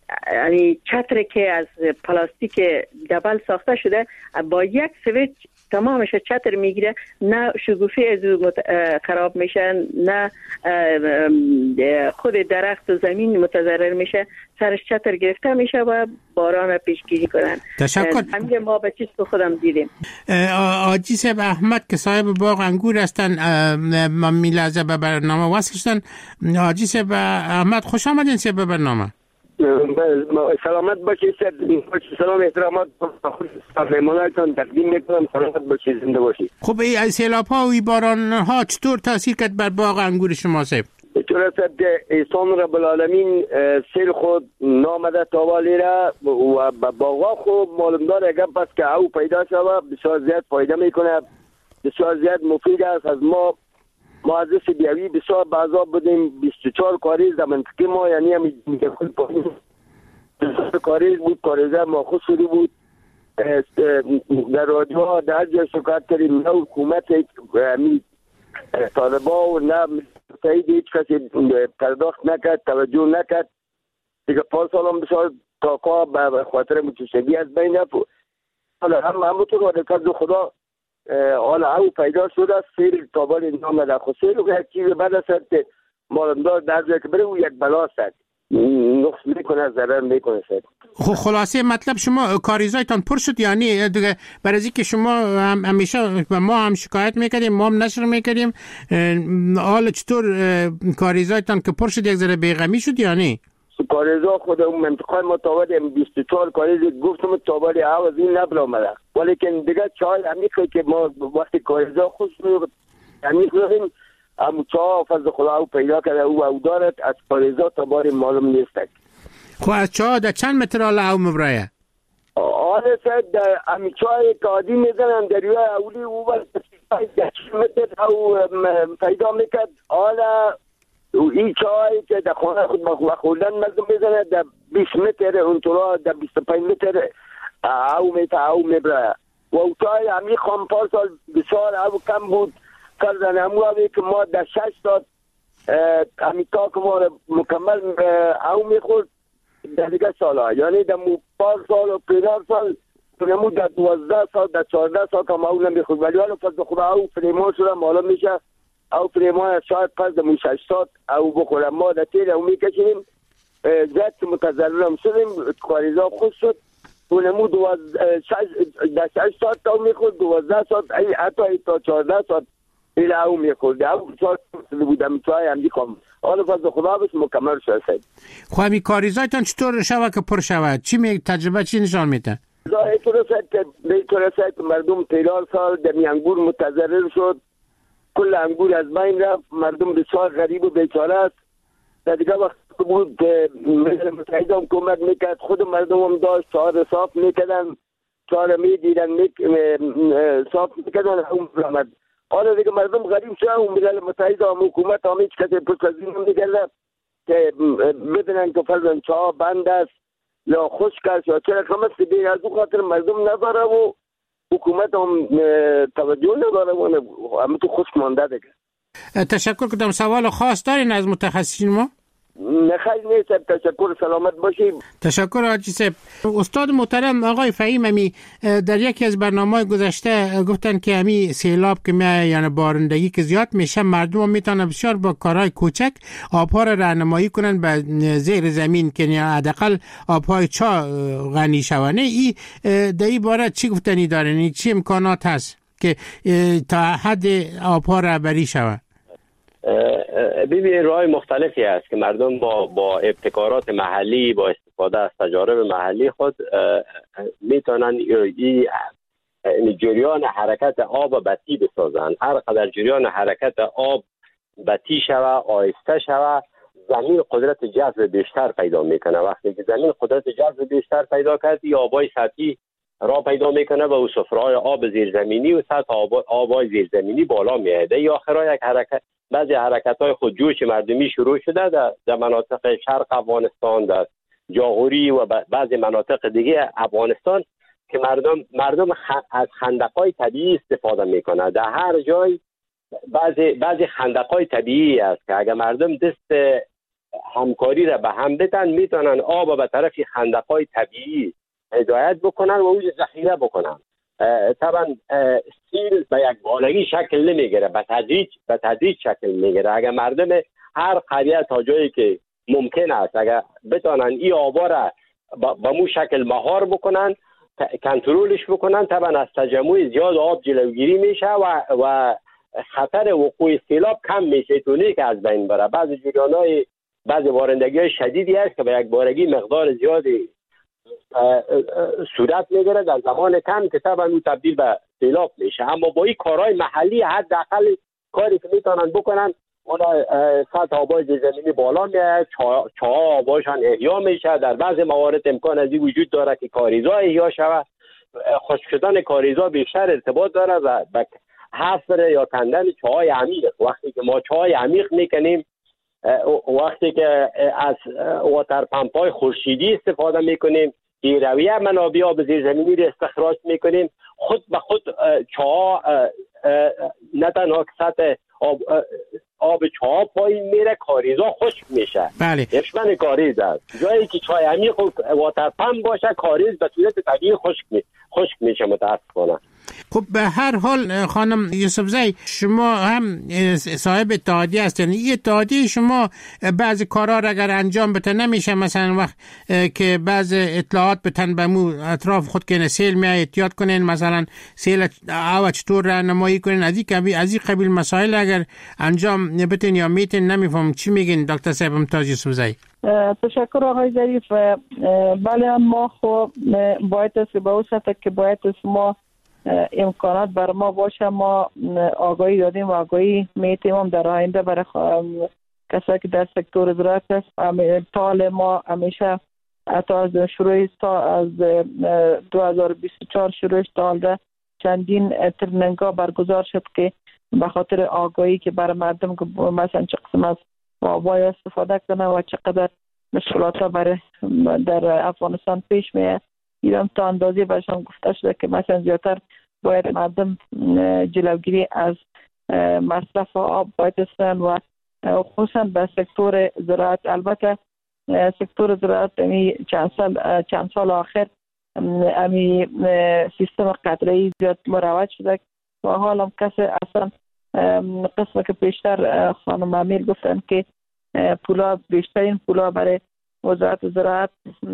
یعنی چتر که از پلاستیک دبل ساخته شده با یک سویچ تمامش چتر میگیره، نه شگوفی از او خراب میشه، نه خود درخت و زمین متضرر میشه، سرش چتر گرفته میشه و باران پیشگیری کنن. تشکر. همین ما به چیز خودم دیدیم. آجی صاحب احمد که صاحب باغ انگور هستن، ما میلازه به برنامه وصل شدن. آجی صاحب احمد خوش آمدین صاحب به برنامه. سلامت باشید. سلام احترامات مهمانانتان تقدیم میکنم. سلامت باشید، زنده باشید. خب این سیلاب ها و این باران ها چطور تاثیر کرد بر باغ انگور شما صاحب؟ چون است ایسان رب العالمین سیل خود نامده تاوالی را و باغا خود معلوم داره گپ است که او پیدا شود بسیار زیاد فایده میکنه، بسیار زیاد مفید است. از ما ما از بیاوی بسیار بعضا بودیم بیست و چهار کاریز در منطقه ما، یعنی همین کل پایین کاریز بود، کاریزه ماخوذ شده بود. در رادیوها در جای شکایت کردیم، نه حکومت همین طالبا و نه تایید هیچ کسی پرداخت نکرد، توجه نکرد. دیگه پار سال هم بسیار تاقا به خاطر متشگی از بین رفت. حالا هم همونطور وادکت دو خدا حالا او پیدا شده است. سیل تابال نام در خود سیل و یک چیز بد است که مالمدار در جای که بره او یک بلاست نقص میکنه، ضرر میکنه. خب خلاصه مطلب شما کاریزایتان پر شد، یعنی دیگه برای اینکه شما هم همیشه ما هم شکایت میکردیم، ما هم نشر میکردیم، حالا چطور کاریزایتان که پر شد یک ذره بیغمی شد یعنی؟ کاریزا خود اون منطقه ما تاوال بیست و چهار کاریز گفتم تاوال آواز این نبرا آمده، ولیکن دیگه چای همیشه که ما وقتی کاریزا خوش رو همیشه همو چا فضل خدا او پیدا کرده او او دارد از کاریزا تا بار معلوم نیستک. خب از چا در چند متر آلا او مبرایه؟ آره سید در همی چای کادی میزنن دریوه اولی او بر در چند متر او پیدا میکرد. حالا این چای که در خانه خود بخوردن مردم میزنه در بیست متر اونطورا در بیست و پنج متر او میتا او مبرایه و او چای همی خامپار سال بسیار او کم بود کردن. همون که ما در شش ساعت امیتا که ما مکمل او میخورد در دیگه سال ها، یعنی در پار سال و پینار سال نمو در دوازده سال در چارده سال که ما او نمیخورد. ولی حالا فضل خدا او فریمان شده معلوم میشه او فریمان شاید پس در مو شش ساعت او بخورم. ما در تیر او میکشیم زد که متضررم شدیم، کاریزا خوش شد و نمو در شش ساعت تا او میخورد، دوازده ساعت حتی تا چارده ساعت ایل او میخورد. او چهار بودم چای هم دیخوام حالا فضل خدا بس مکمل شد. خب همی کاریزایتان چطور شود که پر شود؟ چی می تجربه چی نشان میده؟ اینطور است که مردم تیرار سال در انگور متضرر شد، کل انگور از بین رفت، مردم بسیار غریب و بیچاره است. در دیگه وقت بود ملل متحده هم کمک میکرد، خود مردم هم داشت چهار صاف میکردن، چهار میدیدن صاف میکردن هم برامد. حالا دیگه مردم غریب شدن و ملل متحده هم حکومت هم هیچ کسی پرسازی نمیکرده که بدونن که فرزن چاه بند است یا خشک است یا چرا کم است. دیگه از اون خاطر مردم نداره و حکومت هم توجه نداره و همه تو خشک مانده دیگه. تشکر کنم. سوال خاص دارین از متخصصین ما؟ نخیر نیست. تشکر، سلامت باشید. تشکر حاجی صاحب. استاد محترم آقای فهیم امی در یکی از برنامه‌های گذشته گفتن که امی سیلاب که میاد یعنی بارندگی که زیاد میشه مردم هم میتونن بسیار با کارهای کوچک آبها را راهنمایی کنن به زیر زمین که حداقل آبهای چا غنی شونه. ای در این باره چی گفتنی دارین؟ چی امکانات هست که تا حد آبها رهبری شود؟ ببین راه مختلفی است که مردم با با ابتکارات محلی با استفاده از تجارب محلی خود میتونن این جریان حرکت آب بطی بسازن. هر قدر جریان حرکت آب بطی شوه، آهسته شوه، زمین قدرت جذب بیشتر پیدا میکنه. وقتی که زمین قدرت جذب بیشتر پیدا کرد یا آبای سطحی را پیدا میکنه و او صفرهای آب زیرزمینی و سطح آب آبای زیرزمینی بالا میاده. یا آخرها یک حرکت بعضی حرکت‌های خودجوش مردمی شروع شده در, در مناطق شرق افغانستان، در جاغوری و بعضی مناطق دیگه افغانستان که مردم مردم از خندق‌های طبیعی استفاده میکنه. در هر جای بعضی بعضی خندق‌های طبیعی است که اگر مردم دست همکاری را به هم بدن میتونن آب به طرف خندق‌های طبیعی هدایت بکنن و اوج ذخیره بکنن. طبعا سیل به یک بارگی شکل نمیگیره، به تدریج به تدریج شکل میگیره. اگر مردم هر قریه تا جایی که ممکن است اگر بتونن این آبا را به مو شکل مهار بکنن، کنترلش بکنن، طبعا از تجمع زیاد آب جلوگیری میشه و و خطر وقوع سیلاب کم میشه، تونی که از بین بره. بعضی جریان‌های بعضی بارندگی های شدیدی هست که به یک بارگی مقدار زیادی صورت میگیره در زمان کم که طبعا اون تبدیل به سیلاب میشه. اما با این کارهای محلی حداقل کاری که میتونن بکنن، اونا سطح آبای زیرزمینی بالا میاد، چاها آباشان احیا میشه. در بعض موارد امکان از این وجود داره که کاریزا احیا شود. خشک شدن کاریزا بیشتر ارتباط داره و به حفر یا کندن چاهای عمیق. وقتی که ما چاهای عمیق میکنیم، وقتی که از واتر پمپ های خورشیدی استفاده میکنیم، رویه منابع آب زیرزمینی را استخراج میکنیم، خود به خود چاها نه تنها که سطح آب آب چاها پایین میره، کاریزا خشک میشه. بله. دشمن کاریز است. جایی که چای عمیق و واتر پمپ باشه، کاریز به صورت طبیعی خشک می خشک میشه متاسفانه. خب به هر حال خانم یوسفزئی، شما هم صاحب اتحادیه هستین. این اتحادیه شما بعضی کارا را اگر انجام بده نمیشه، مثلا وقت که بعض اطلاعات بتن به مو اطراف خود که سیل می احتیاط کنین، مثلا سیل او چطور راهنمایی کنین، از این از این قبیل مسائل اگر انجام بتین یا میتین، نمیفهم چی میگین دکتر صاحب ممتاز یوسفزئی؟ تشکر آقای ظریف. بله، ما خب باید است به اون سطح که باید است ما امکانات بر ما باشه، ما آگاهی دادیم و آگاهی میتیم هم در آینده برای کسایی که در سکتور زراعت است. تال ما همیشه تا از شروع از دو هزار و بیست و چهار شروعش تا چندین ترنینگ‌ها برگزار شد که به خاطر آگاهی که برای مردم که مثلا چه قسم از آبای استفاده کنه و چقدر مشکلات ها برای در افغانستان پیش میاد. ایران تا اندازی برشان گفته شده که مثلا زیادتر باید مردم جلوگیری از مصرف آب باید استن و خصوصا به سکتور زراعت. البته سکتور زراعت امی چند سال چند سال آخر امی سیستم قطره‌ای زیاد مروج شده و حال هم کسی اصلا قسمه که پیشتر خانم امیر گفتن که پولا بیشترین پولا برای وزارت زراعت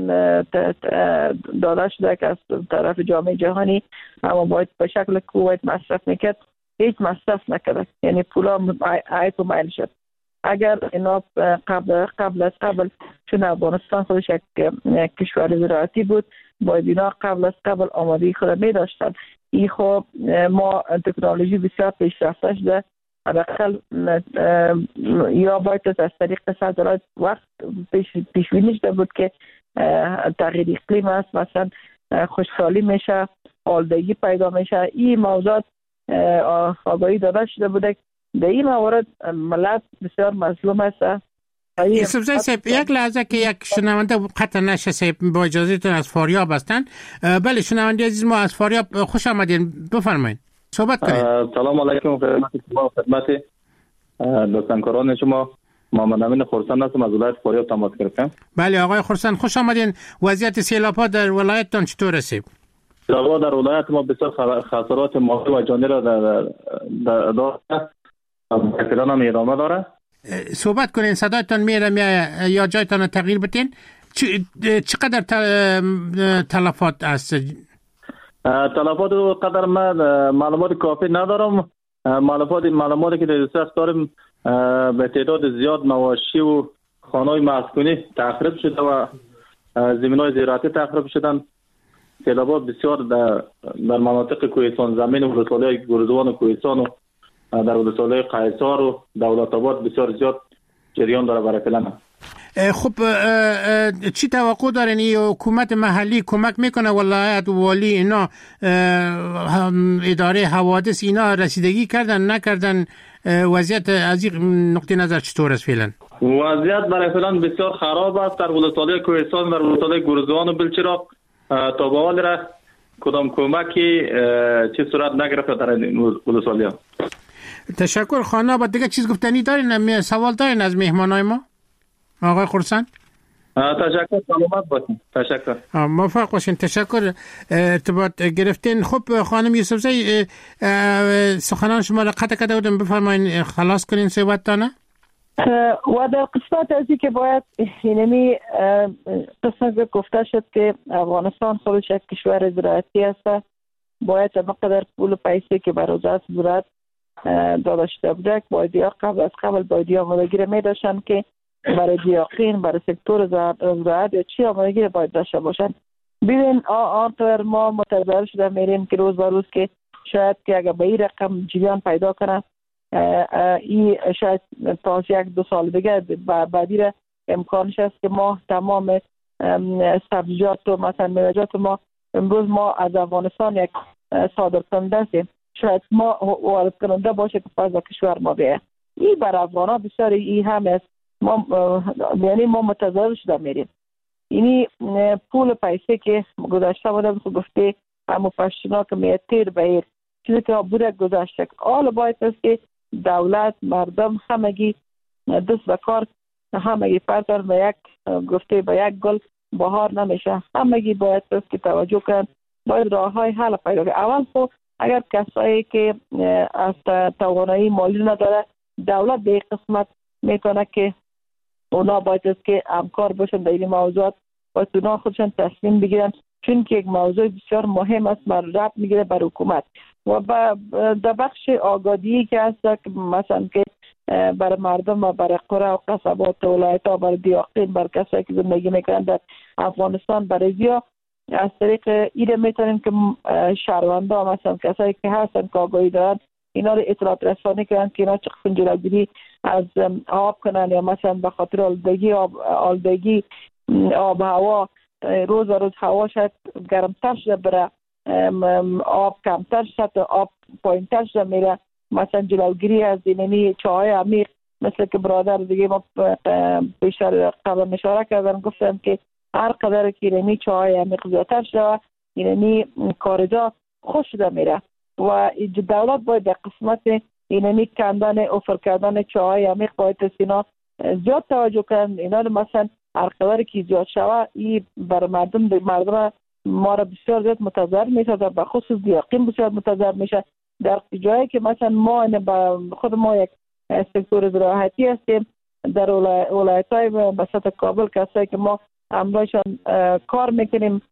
داده شده که از طرف جامعه جهانی، اما باید به شکل کویت مصرف میکرد، هیچ مصرف نکرد، یعنی پولا عیب و مایل شد. اگر اینا قبل قبل از قبل، چون افغانستان خودش یک کشور زراعتی بود، باید اینا قبل از قبل آمادگی خود می داشتن. این خب ما تکنولوژی بسیار پیشرفته شده، حداقل یا باید از طریق صادرات وقت پیش پیش‌بینی شده بود که تغییر اقلیم است، مثلا خشکسالی میشه، آلودگی پیدا میشه. این موضوعات آگاهی داده شده بوده. در این موارد ملت بسیار مظلوم است. یوسفزئی صاحب، یک لحظه که یک شنونده قطع نشه صاحب، با اجازهتون از فاریاب هستن. بله شنونده عزیز ما از فاریاب، خوش آمدین، بفرمایید صحبت کنید. سلام علیکم خدمت شما، خدمت دوستان شما. محمد امین خرسند هستم، از ولایت فاریاب تماس گرفتم. بله آقای خرسند، خوش آمدین. وضعیت سیلاب‌ها در ولایتتان چطور است؟ سیلاب‌ها در ولایت ما بسیار خسارات مالی و جانی را داره، اصلا هم ادامه داره. صحبت کنین، صدایتان میره میاد یا جایتان تغییر بدین. چقدر تلفات است؟ تلفات قدر من معلومات کافی ندارم. معلومات معلوماتی که در دست داریم به تعداد زیاد مواشی و خانه‌های مسکونی تخریب شده و زمین‌های زراعتی تخریب شدن. سیلابات بسیار در در مناطق کوهستان زمین و ولسوالی گرزوان و کوهستان و در ولسوالی قیصار و دولت آباد بسیار زیاد جریان داره برای فعلا. خب چی توقع دارین این حکومت محلی کمک میکنه؟ ولایت و والی اینا اداره حوادث اینا رسیدگی کردن نکردن؟ وضعیت از این نقطه نظر چطور است فعلا؟ وضعیت برای فعلا بسیار خراب است در ولسوالی کوهستان، در ولسوالی گرزوان و بلچراغ. تا به حال را کدام کمکی چه صورت نگرفته در ولسوالی ها. تشکر. خانه با دیگه چیز گفتنی دارین؟ سوال دارین از مهمانای ما آقای خرسند؟ تشکر، سلامت باشین. تشکر. موفق باشین. تشکر. ارتباط گرفتین. خب خانم یوسفزی، سخنان شما را قطع کرده بودم، بفرمایین خلاص کنین صحبتتانه. و در قسمت ازی که باید اینمی قسمت گفته شد که افغانستان خودش یک کشور زراعتی است، باید مقدار پول و پیسه که برای وزارت زراعت داده شده بوده باید یا قبل از قبل باید یا آمادگی می داشتن که برای دیاقین، برای سکتور زراعت یا چی آمادگی باید داشته باشن. ببین آنطور ما متضرر شده میریم که روز به روز که شاید که اگر به این رقم جریان پیدا کنه، این شاید تا یک دو سال دیگه بعدی را امکانش است که ما تمام سبزیجات و مثلا میوه‌جات ما امروز ما از افغانستان یک صادر کننده هستیم، شاید ما وارد کننده باشه که پس به کشور ما بیه. این بر افغانا بسیار این هم است. ما یعنی ما متضرر شده میریم. اینی پول پیسه که گذاشته بودم خود گفته همو پشتنا که میه تیر بهیر چیزی که بوده گذاشته. حالا باید است که دولت، مردم همگی دست به کار، همگی پرتر به یک گفته به یک گل بهار نمیشه. همگی باید است که توجه کنن، باید راه های حل پیدا کنن. اول خب اگر کسایی که از توانایی مالی نداره، دولت به قسمت میتونه که اونا باید است که همکار باشن در این موضوعات، باید اونا خودشان تصمیم بگیرن، چون که یک موضوع بسیار مهم است، مربوط میگیره بر حکومت و در بخش آگاهی که هست که مثلا که برای مردم و برای قرى و قصبات و ولایت ها، برای دیاقین، برای کسایی که زندگی میکنن در افغانستان، برای زیا از طریق ایره میتونیم که شهرونده ها مثلا کسایی که هستن که آگاهی دارن اینا رو اطلاعات رسانی کنن که اینا چه قسم جلوگیری از آب کنن، یا مثلا به خاطر آلودگی آب آلودگی آب هوا روز و روز هوا شاید گرمتر شده، بره آب کمتر شده، آب پایینتر شده میره، مثلا جلوگیری از اینمی چاهای عمیق مثل که برادر دیگه ما بیشتر قبل اشاره کردن گفتم که هر قدر که اینمی چاهای عمیق زیادتر شده اینمی کارجا خوش شده میره و دولت باید در قسمت اینمی کندن افر کردن چاهای عمیق باید اینا زیاد توجه کنن. اینا مثلا هر قدر که زیاد شوه این بر مردم مردم ما را بسیار زیاد متضرر میشه، به خصوص دیاقین بسیار متضرر میشه. در جایی که مثلا ما خود ما یک سکتور زراعتی هستیم در ولایت های وسط کابل، کسایی که ما همراهشان کار میکنیم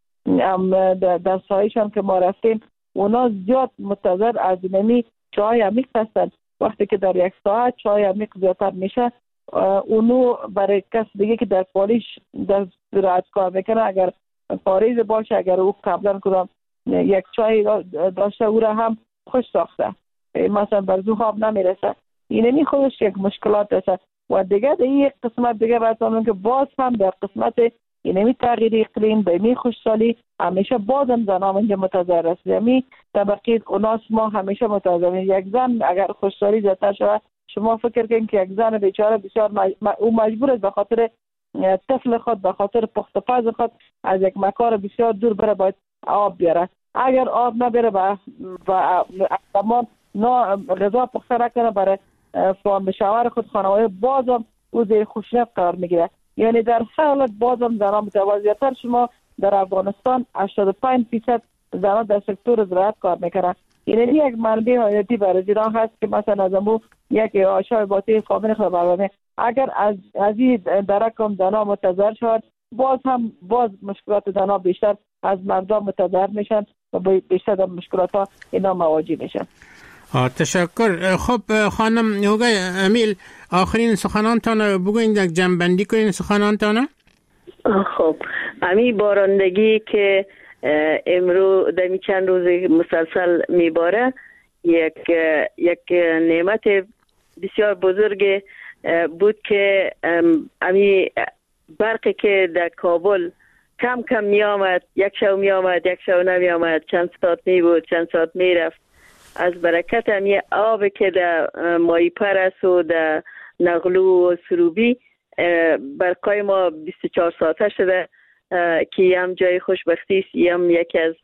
در سایشان که ما رفتیم، اونا زیاد متضرر از اینمی چای عمیق هستند. وقتی که در یک ساعت چای عمیق زیادتر میشه، اونو برای کس دیگه که در پالیش در زراعت کار میکنه، اگر پاریز باشه، اگر او قبلا کدام یک چای داشته او را هم خوش ساخته، مثلا بر زو خواب نمیرسه، اینمی خودش یک مشکلات است. و دیگه در یک قسمت دیگه باید که باز هم در قسمت اینمی تغییر اقلیم به می خوشحالی همیشه بازم زنان اینجا متضرر است. یعنی طبقه اوناس ما همیشه متضرر. یک زن اگر خوشحالی زیادتر شود، شما فکر کنید که یک زن بیچاره بسیار مج... او مجبور است به خاطر طفل خود، به خاطر پخت و پز خود از یک مکان بسیار دور بره باید آب بیاره. اگر آب نبره و و تمام نه غذا پخته نکنه برای فام شوهر خود، خانواده بازم او زیر خشونت قرار میگیره. یعنی در حالت بازم زنان متوازیتر شما در افغانستان هشتاد و پنج درصد زنان در سکتور زراعت کار میکنن. یعنی یک منبع حیاتی برای زیران هست که مثلا از امو یک آشای باطی قابل خبرانه اگر از از این درکم زنان متضرر شد، باز هم باز مشکلات زنان بیشتر از مردم متضرر میشن و بیشتر در مشکلات ها اینا مواجه میشن. تشکر. خب خانم یوگای امیل، آخرین سخنانتان بگوین، یک جنبندی کنین سخنانتان. خب امی بارندگی که امرو دمی چند روز مسلسل میباره یک یک نعمت بسیار بزرگ بود که امی برقی که در کابل کم کم می آمد، یک شو می آمد یک شو نمی آمد، چند ساعت می بود چند ساعت می رفت، از برکت امی آب که در مایی پرس و در نغلو و سروبی برقای ما بیست و چهار ساعته شده که هم جای خوشبختی است. هم یکی از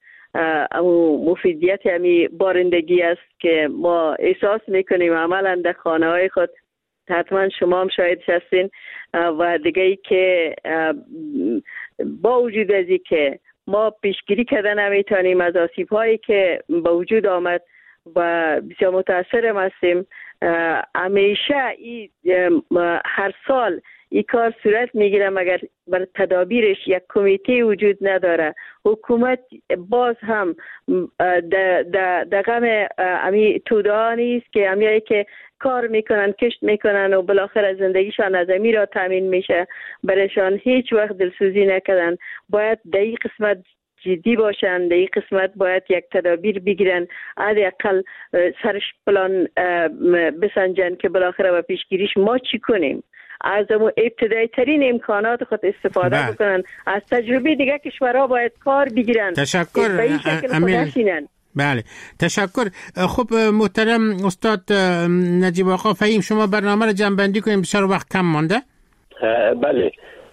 مفیدیت همی بارندگی است که ما احساس میکنیم عملا در خانه های خود. حتما شما هم شاهد هستین. و دیگه ای که با وجود از این که ما پیشگیری کردن نمیتونیم از آسیب هایی که به وجود آمد و بسیار متاثرم هستیم. همیشه ای هر سال این کار صورت میگیره مگر بر تدابیرش یک کمیته وجود نداره. حکومت باز هم در غم امی توده نیست که امیایی که کار میکنن، کشت میکنن و بالاخره زندگیشان از امی را تامین میشه، برایشان هیچ وقت دلسوزی نکردن. باید در این قسمت جدی باشن، در این قسمت باید یک تدابیر بگیرن، حداقل سرش پلان بسنجن که بالاخره با پیشگیریش ما چی کنیم. از ابتدایی ترین امکانات خود استفاده بله. بکنن. از تجربه دیگه کشورها باید کار بگیرن. تشکر امین. بله تشکر. خب محترم استاد نجیب آقا فهیم، شما برنامه رو جمع‌بندی کنیم، بسیار وقت کم مانده. بله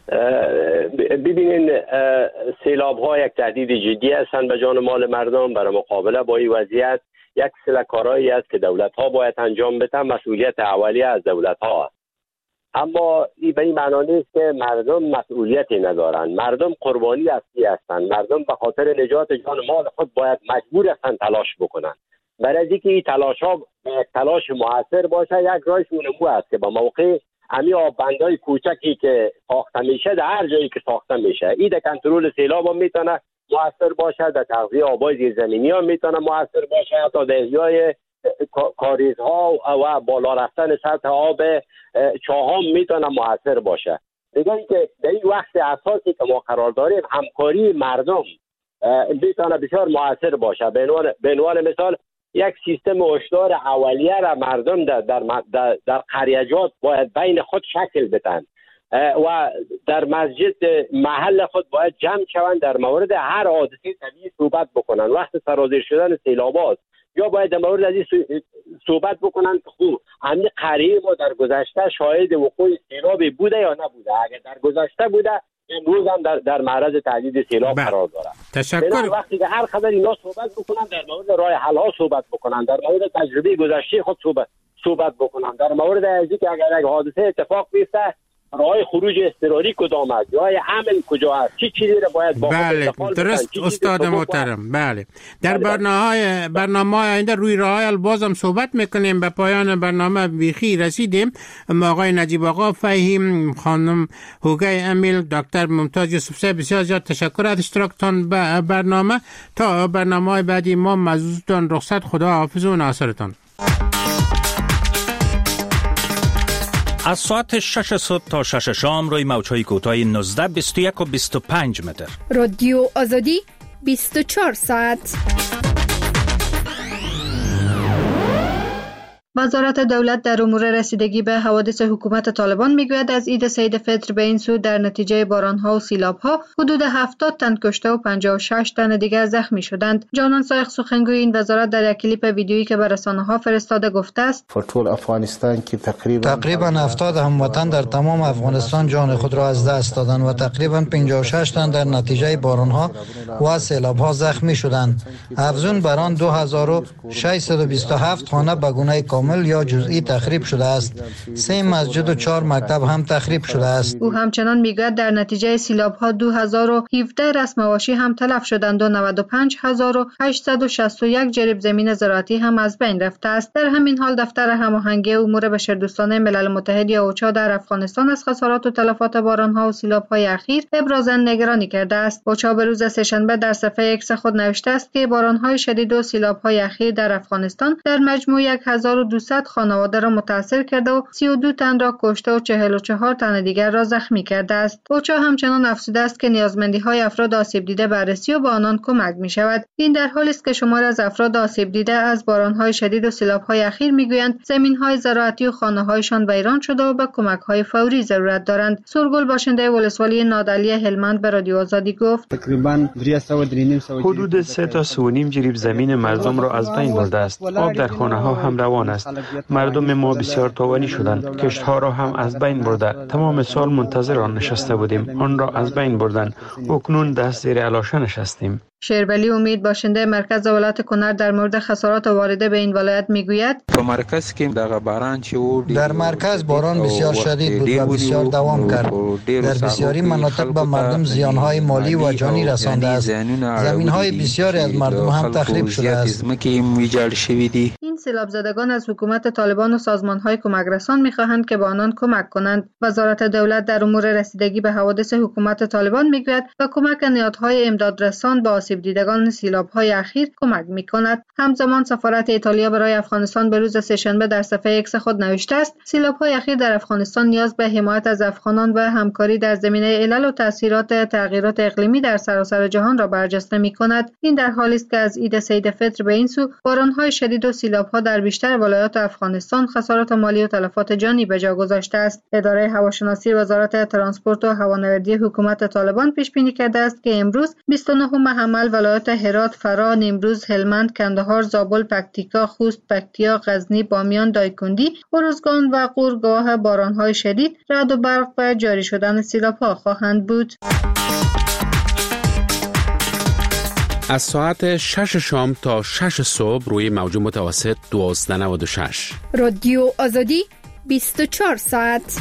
ببینین، سیلاب ها یک تهدید جدی هستند به جان مال مردم. برای مقابله با این وضعیت یک سری کارهایی است که دولت ها باید انجام بدن، مسئولیت اولیه از دولت ها است. اما این به این معنی نیست که مردم مسئولیتی ندارن. مردم قربانی اصلی هستند. مردم به خاطر نجات جان مال خود باید مجبور هستند تلاش بکنن. برای اینکه این تلاش ها یک تلاش موثر باشه، یک راهش اون است که با موقع همین آببندهای کوچکی که ساخته میشه در هر جایی که ساخته میشه، این در کنترل سیلاب هم میتونه موثر باشه، در تغذیه آبای زیرزمینی هم میتونه موثر باشه، حتی در احیای کاریزها و بالا رفتن سطح آب چاهام میتونه موثر باشه. دیگه اینکه در این وقت اساسی که ما قرار داریم، همکاری مردم میتونه بسیار موثر باشه. به عنوان مثال یک سیستم هشدار اولیه را مردم در در در, در قریجات باید بین خود شکل بدن و در مسجد محل خود باید جمع شوند، در مورد هر حادثه طبیعی صحبت بکنن. وقت سرازیر شدن سیلابات یا باید در مورد از این صحبت بکنن که خوب همین قریه ما در گذشته شاهد وقوع سیلابی بوده یا نبوده. اگر در گذشته بوده، امروز هم در در معرض تهدید سیلاب قرار داره. تشکر. وقتی که هر خبر اینا صحبت بکنن، در مورد راه حل ها صحبت بکنن، در مورد تجربه گذشته خود صحبت صحبت بکنن، در مورد اینکه اگر یک حادثه اتفاق بیفته راه خروج اضطراری کدام است، راه امن کجا است، چی چیزی را باید با بله درست استاد محترم. بله در برنامه‌های برنامه‌های آینده روی راه‌های الباز هم صحبت میکنیم. به پایان برنامه بیخی رسیدیم. آقای نجیب آقا فهیم، خانم هوگه امیل، دکتر ممتاز یوسفزی، بسیار زیاد تشکر از اشتراکتان به برنامه. تا برنامه‌های بعدی ما مزودتان رخصت. خدا حافظ و ناصرتان. از ساعت شش صبح تا شش شام روی موج‌های کوتاه نوزده، بیست و یک و بیست و پنج متر. رادیو آزادی بیست و چهار ساعت. وزارت دولت در امور رسیدگی به حوادث حکومت طالبان میگوید از عید سید فطر به این سو در نتیجه بارانها و سیلابها حدود هفتاد تن کشته و پنجاه و شش تن دیگر زخمی شدند. جانان سایق سخنگوی این وزارت در یک کلیپ ویدیویی که به رسانه‌ها فرستاده گفته است افغانستان که تقریبا تقریبا هفتاد هموطن در تمام افغانستان جان خود را از دست دادند و تقریبا پنجاه و شش تن در نتیجه بارانها و سیلابها زخمی شدند. افزون بر آن دو هزار و ششصد و بیست و هفت خانه به گونه کامل یا جزئی تخریب شده است. سه مسجد و چهار مکتب هم تخریب شده است. او همچنان میگوید در نتیجه سیلاب‌ها دو هزار و هفده رسم مواشی هم تلف شدند و نود و پنج هزار و هشتصد و شصت و یک جریب زمین زراعتی هم از بین رفته است. در همین حال دفتر هماهنگی امور بشردوستانه ملل متحد یا اوچا در افغانستان از خسارات و تلفات باران‌ها و سیلاب‌های اخیر ابراز نگرانی کرده است. اوچا به روز سه‌شنبه در صفحه ایکس خود نوشته است که باران‌های شدید و سیلاب‌های اخیر در افغانستان در مجموع هزار و دویست خانواده را متاثر کرده و سی و دو تن را کشته و چهل و چهار تن دیگر را زخمی کرده است. اوچا همچنان افزوده است که نیازمندی‌های افراد آسیب دیده بررسی و به آنان کمک می‌شود. این در حالی است که شمار از افراد آسیب دیده از باران‌های شدید و سیلاب‌های اخیر می‌گویند زمین‌های زراعتی و خانه‌هایشان ویران شده و به کمک‌های فوری ضرورت دارند. سورگل باشنده ولسوالی نادعلی هلمند به رادیو آزادی گفت تقریباً حدود سه تا سه و نیم جریب زمین مردم را از بین برده است. آب در خانه‌ها هم روان است. است. مردم ما بسیار تاوانی شدند. کشت‌ها را هم از بین برده. تمام سال منتظر آن نشسته بودیم. آن را از بین بردند. اکنون دست زیر علاشه نشستیم. شیرولی امید باشنده مرکز ولایت کنر در مورد خسارات وارده به این ولایت میگوید در مرکز باران بسیار شدید بود و بسیار دوام کرد. در بسیاری مناطق به مردم زیانهای مالی و جانی رسانده است. زمینهای بسیاری از مردم هم تخریب شده است. این سیلاب زدگان از حکومت طالبان و سازمانهای کمک رسان میخواهند که به آنان کمک کنند. وزارت دولت در امور رسیدگی به حوادث حکومت طالبان میگوید و کمک نهادهای امدادرسان به آسیب دیدگان سیلاب‌های اخیر کمک می‌کند. همزمان سفارت ایتالیا برای افغانستان به روز سه‌شنبه در صفحه ایکس خود نوشته است: سیلاب‌های اخیر در افغانستان نیاز به حمایت از افغانان و همکاری در زمینه علل و تأثیرات تغییرات اقلیمی در سراسر جهان را برجسته می‌کند. این در حالی است که از عید سید فطر به این سو باران‌های شدید و سیلاب‌ها در بیشتر ولایات افغانستان خسارات مالی و تلفات جانی به جا گذاشته است. اداره هواشناسی وزارت ترانسپورت و هوانوردی حکومت طالبان پیش بینی کرده است که امروز بیست و نهم حمل ولایات هرات، فرا، نیمروز، هلمند، کندهار، زابل، پکتیکا، خوست، پکتیا، غزنی، بامیان، دایکنډی، ارزگان و غور گواه باران‌های شدید، رعد و برق و جاری شدن سیلاب‌ها خواهند بود. از ساعت شش شام تا شش صبح روی موج متوسط دوازده نود و شش. رادیو آزادی بیست و چهار ساعت.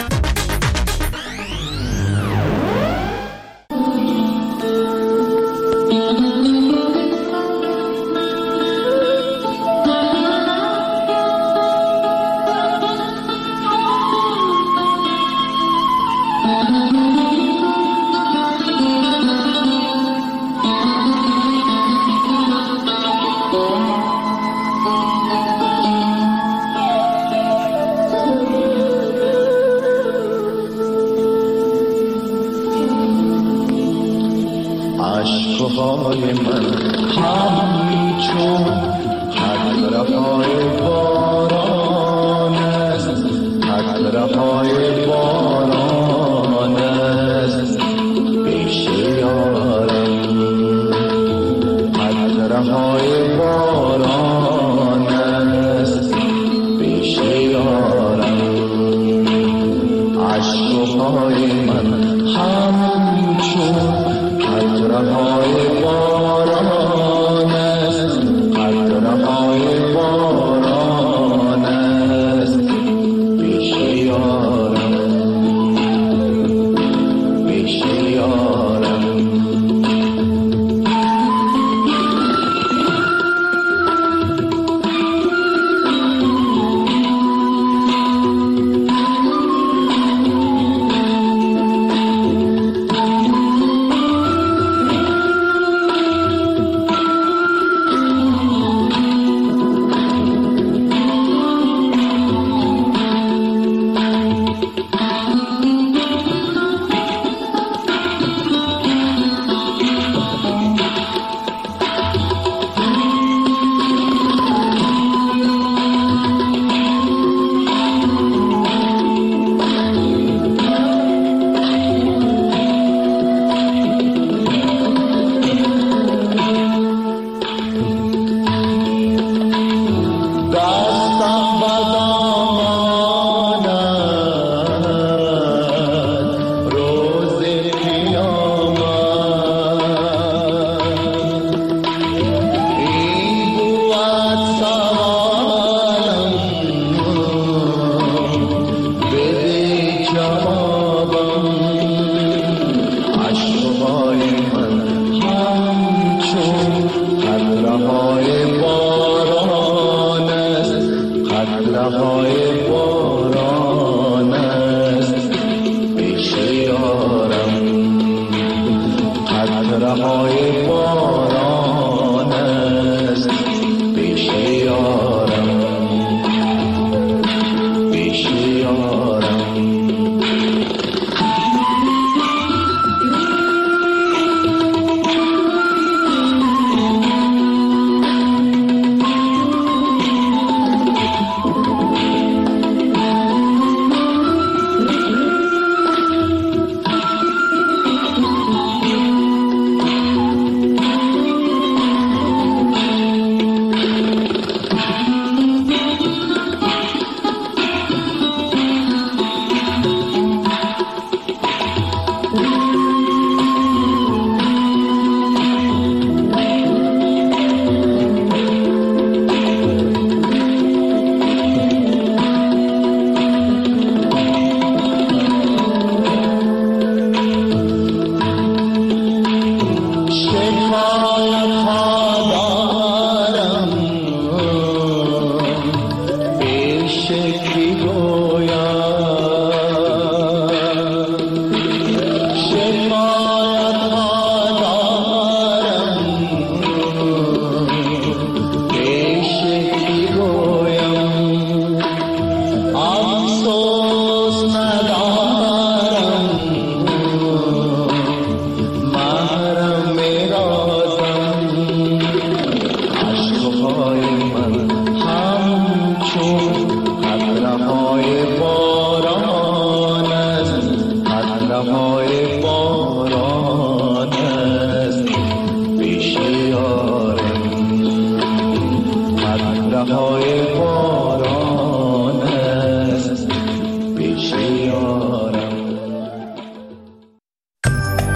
عشقهای من همچون قطره‌های باران است، قطره‌های باران است پیش یارم، قطره‌های باران است پیش یارم. عشقهای من همچون قطره‌های باران است، قطره‌های باران است پیش یارم، پیش یارم. قطره‌های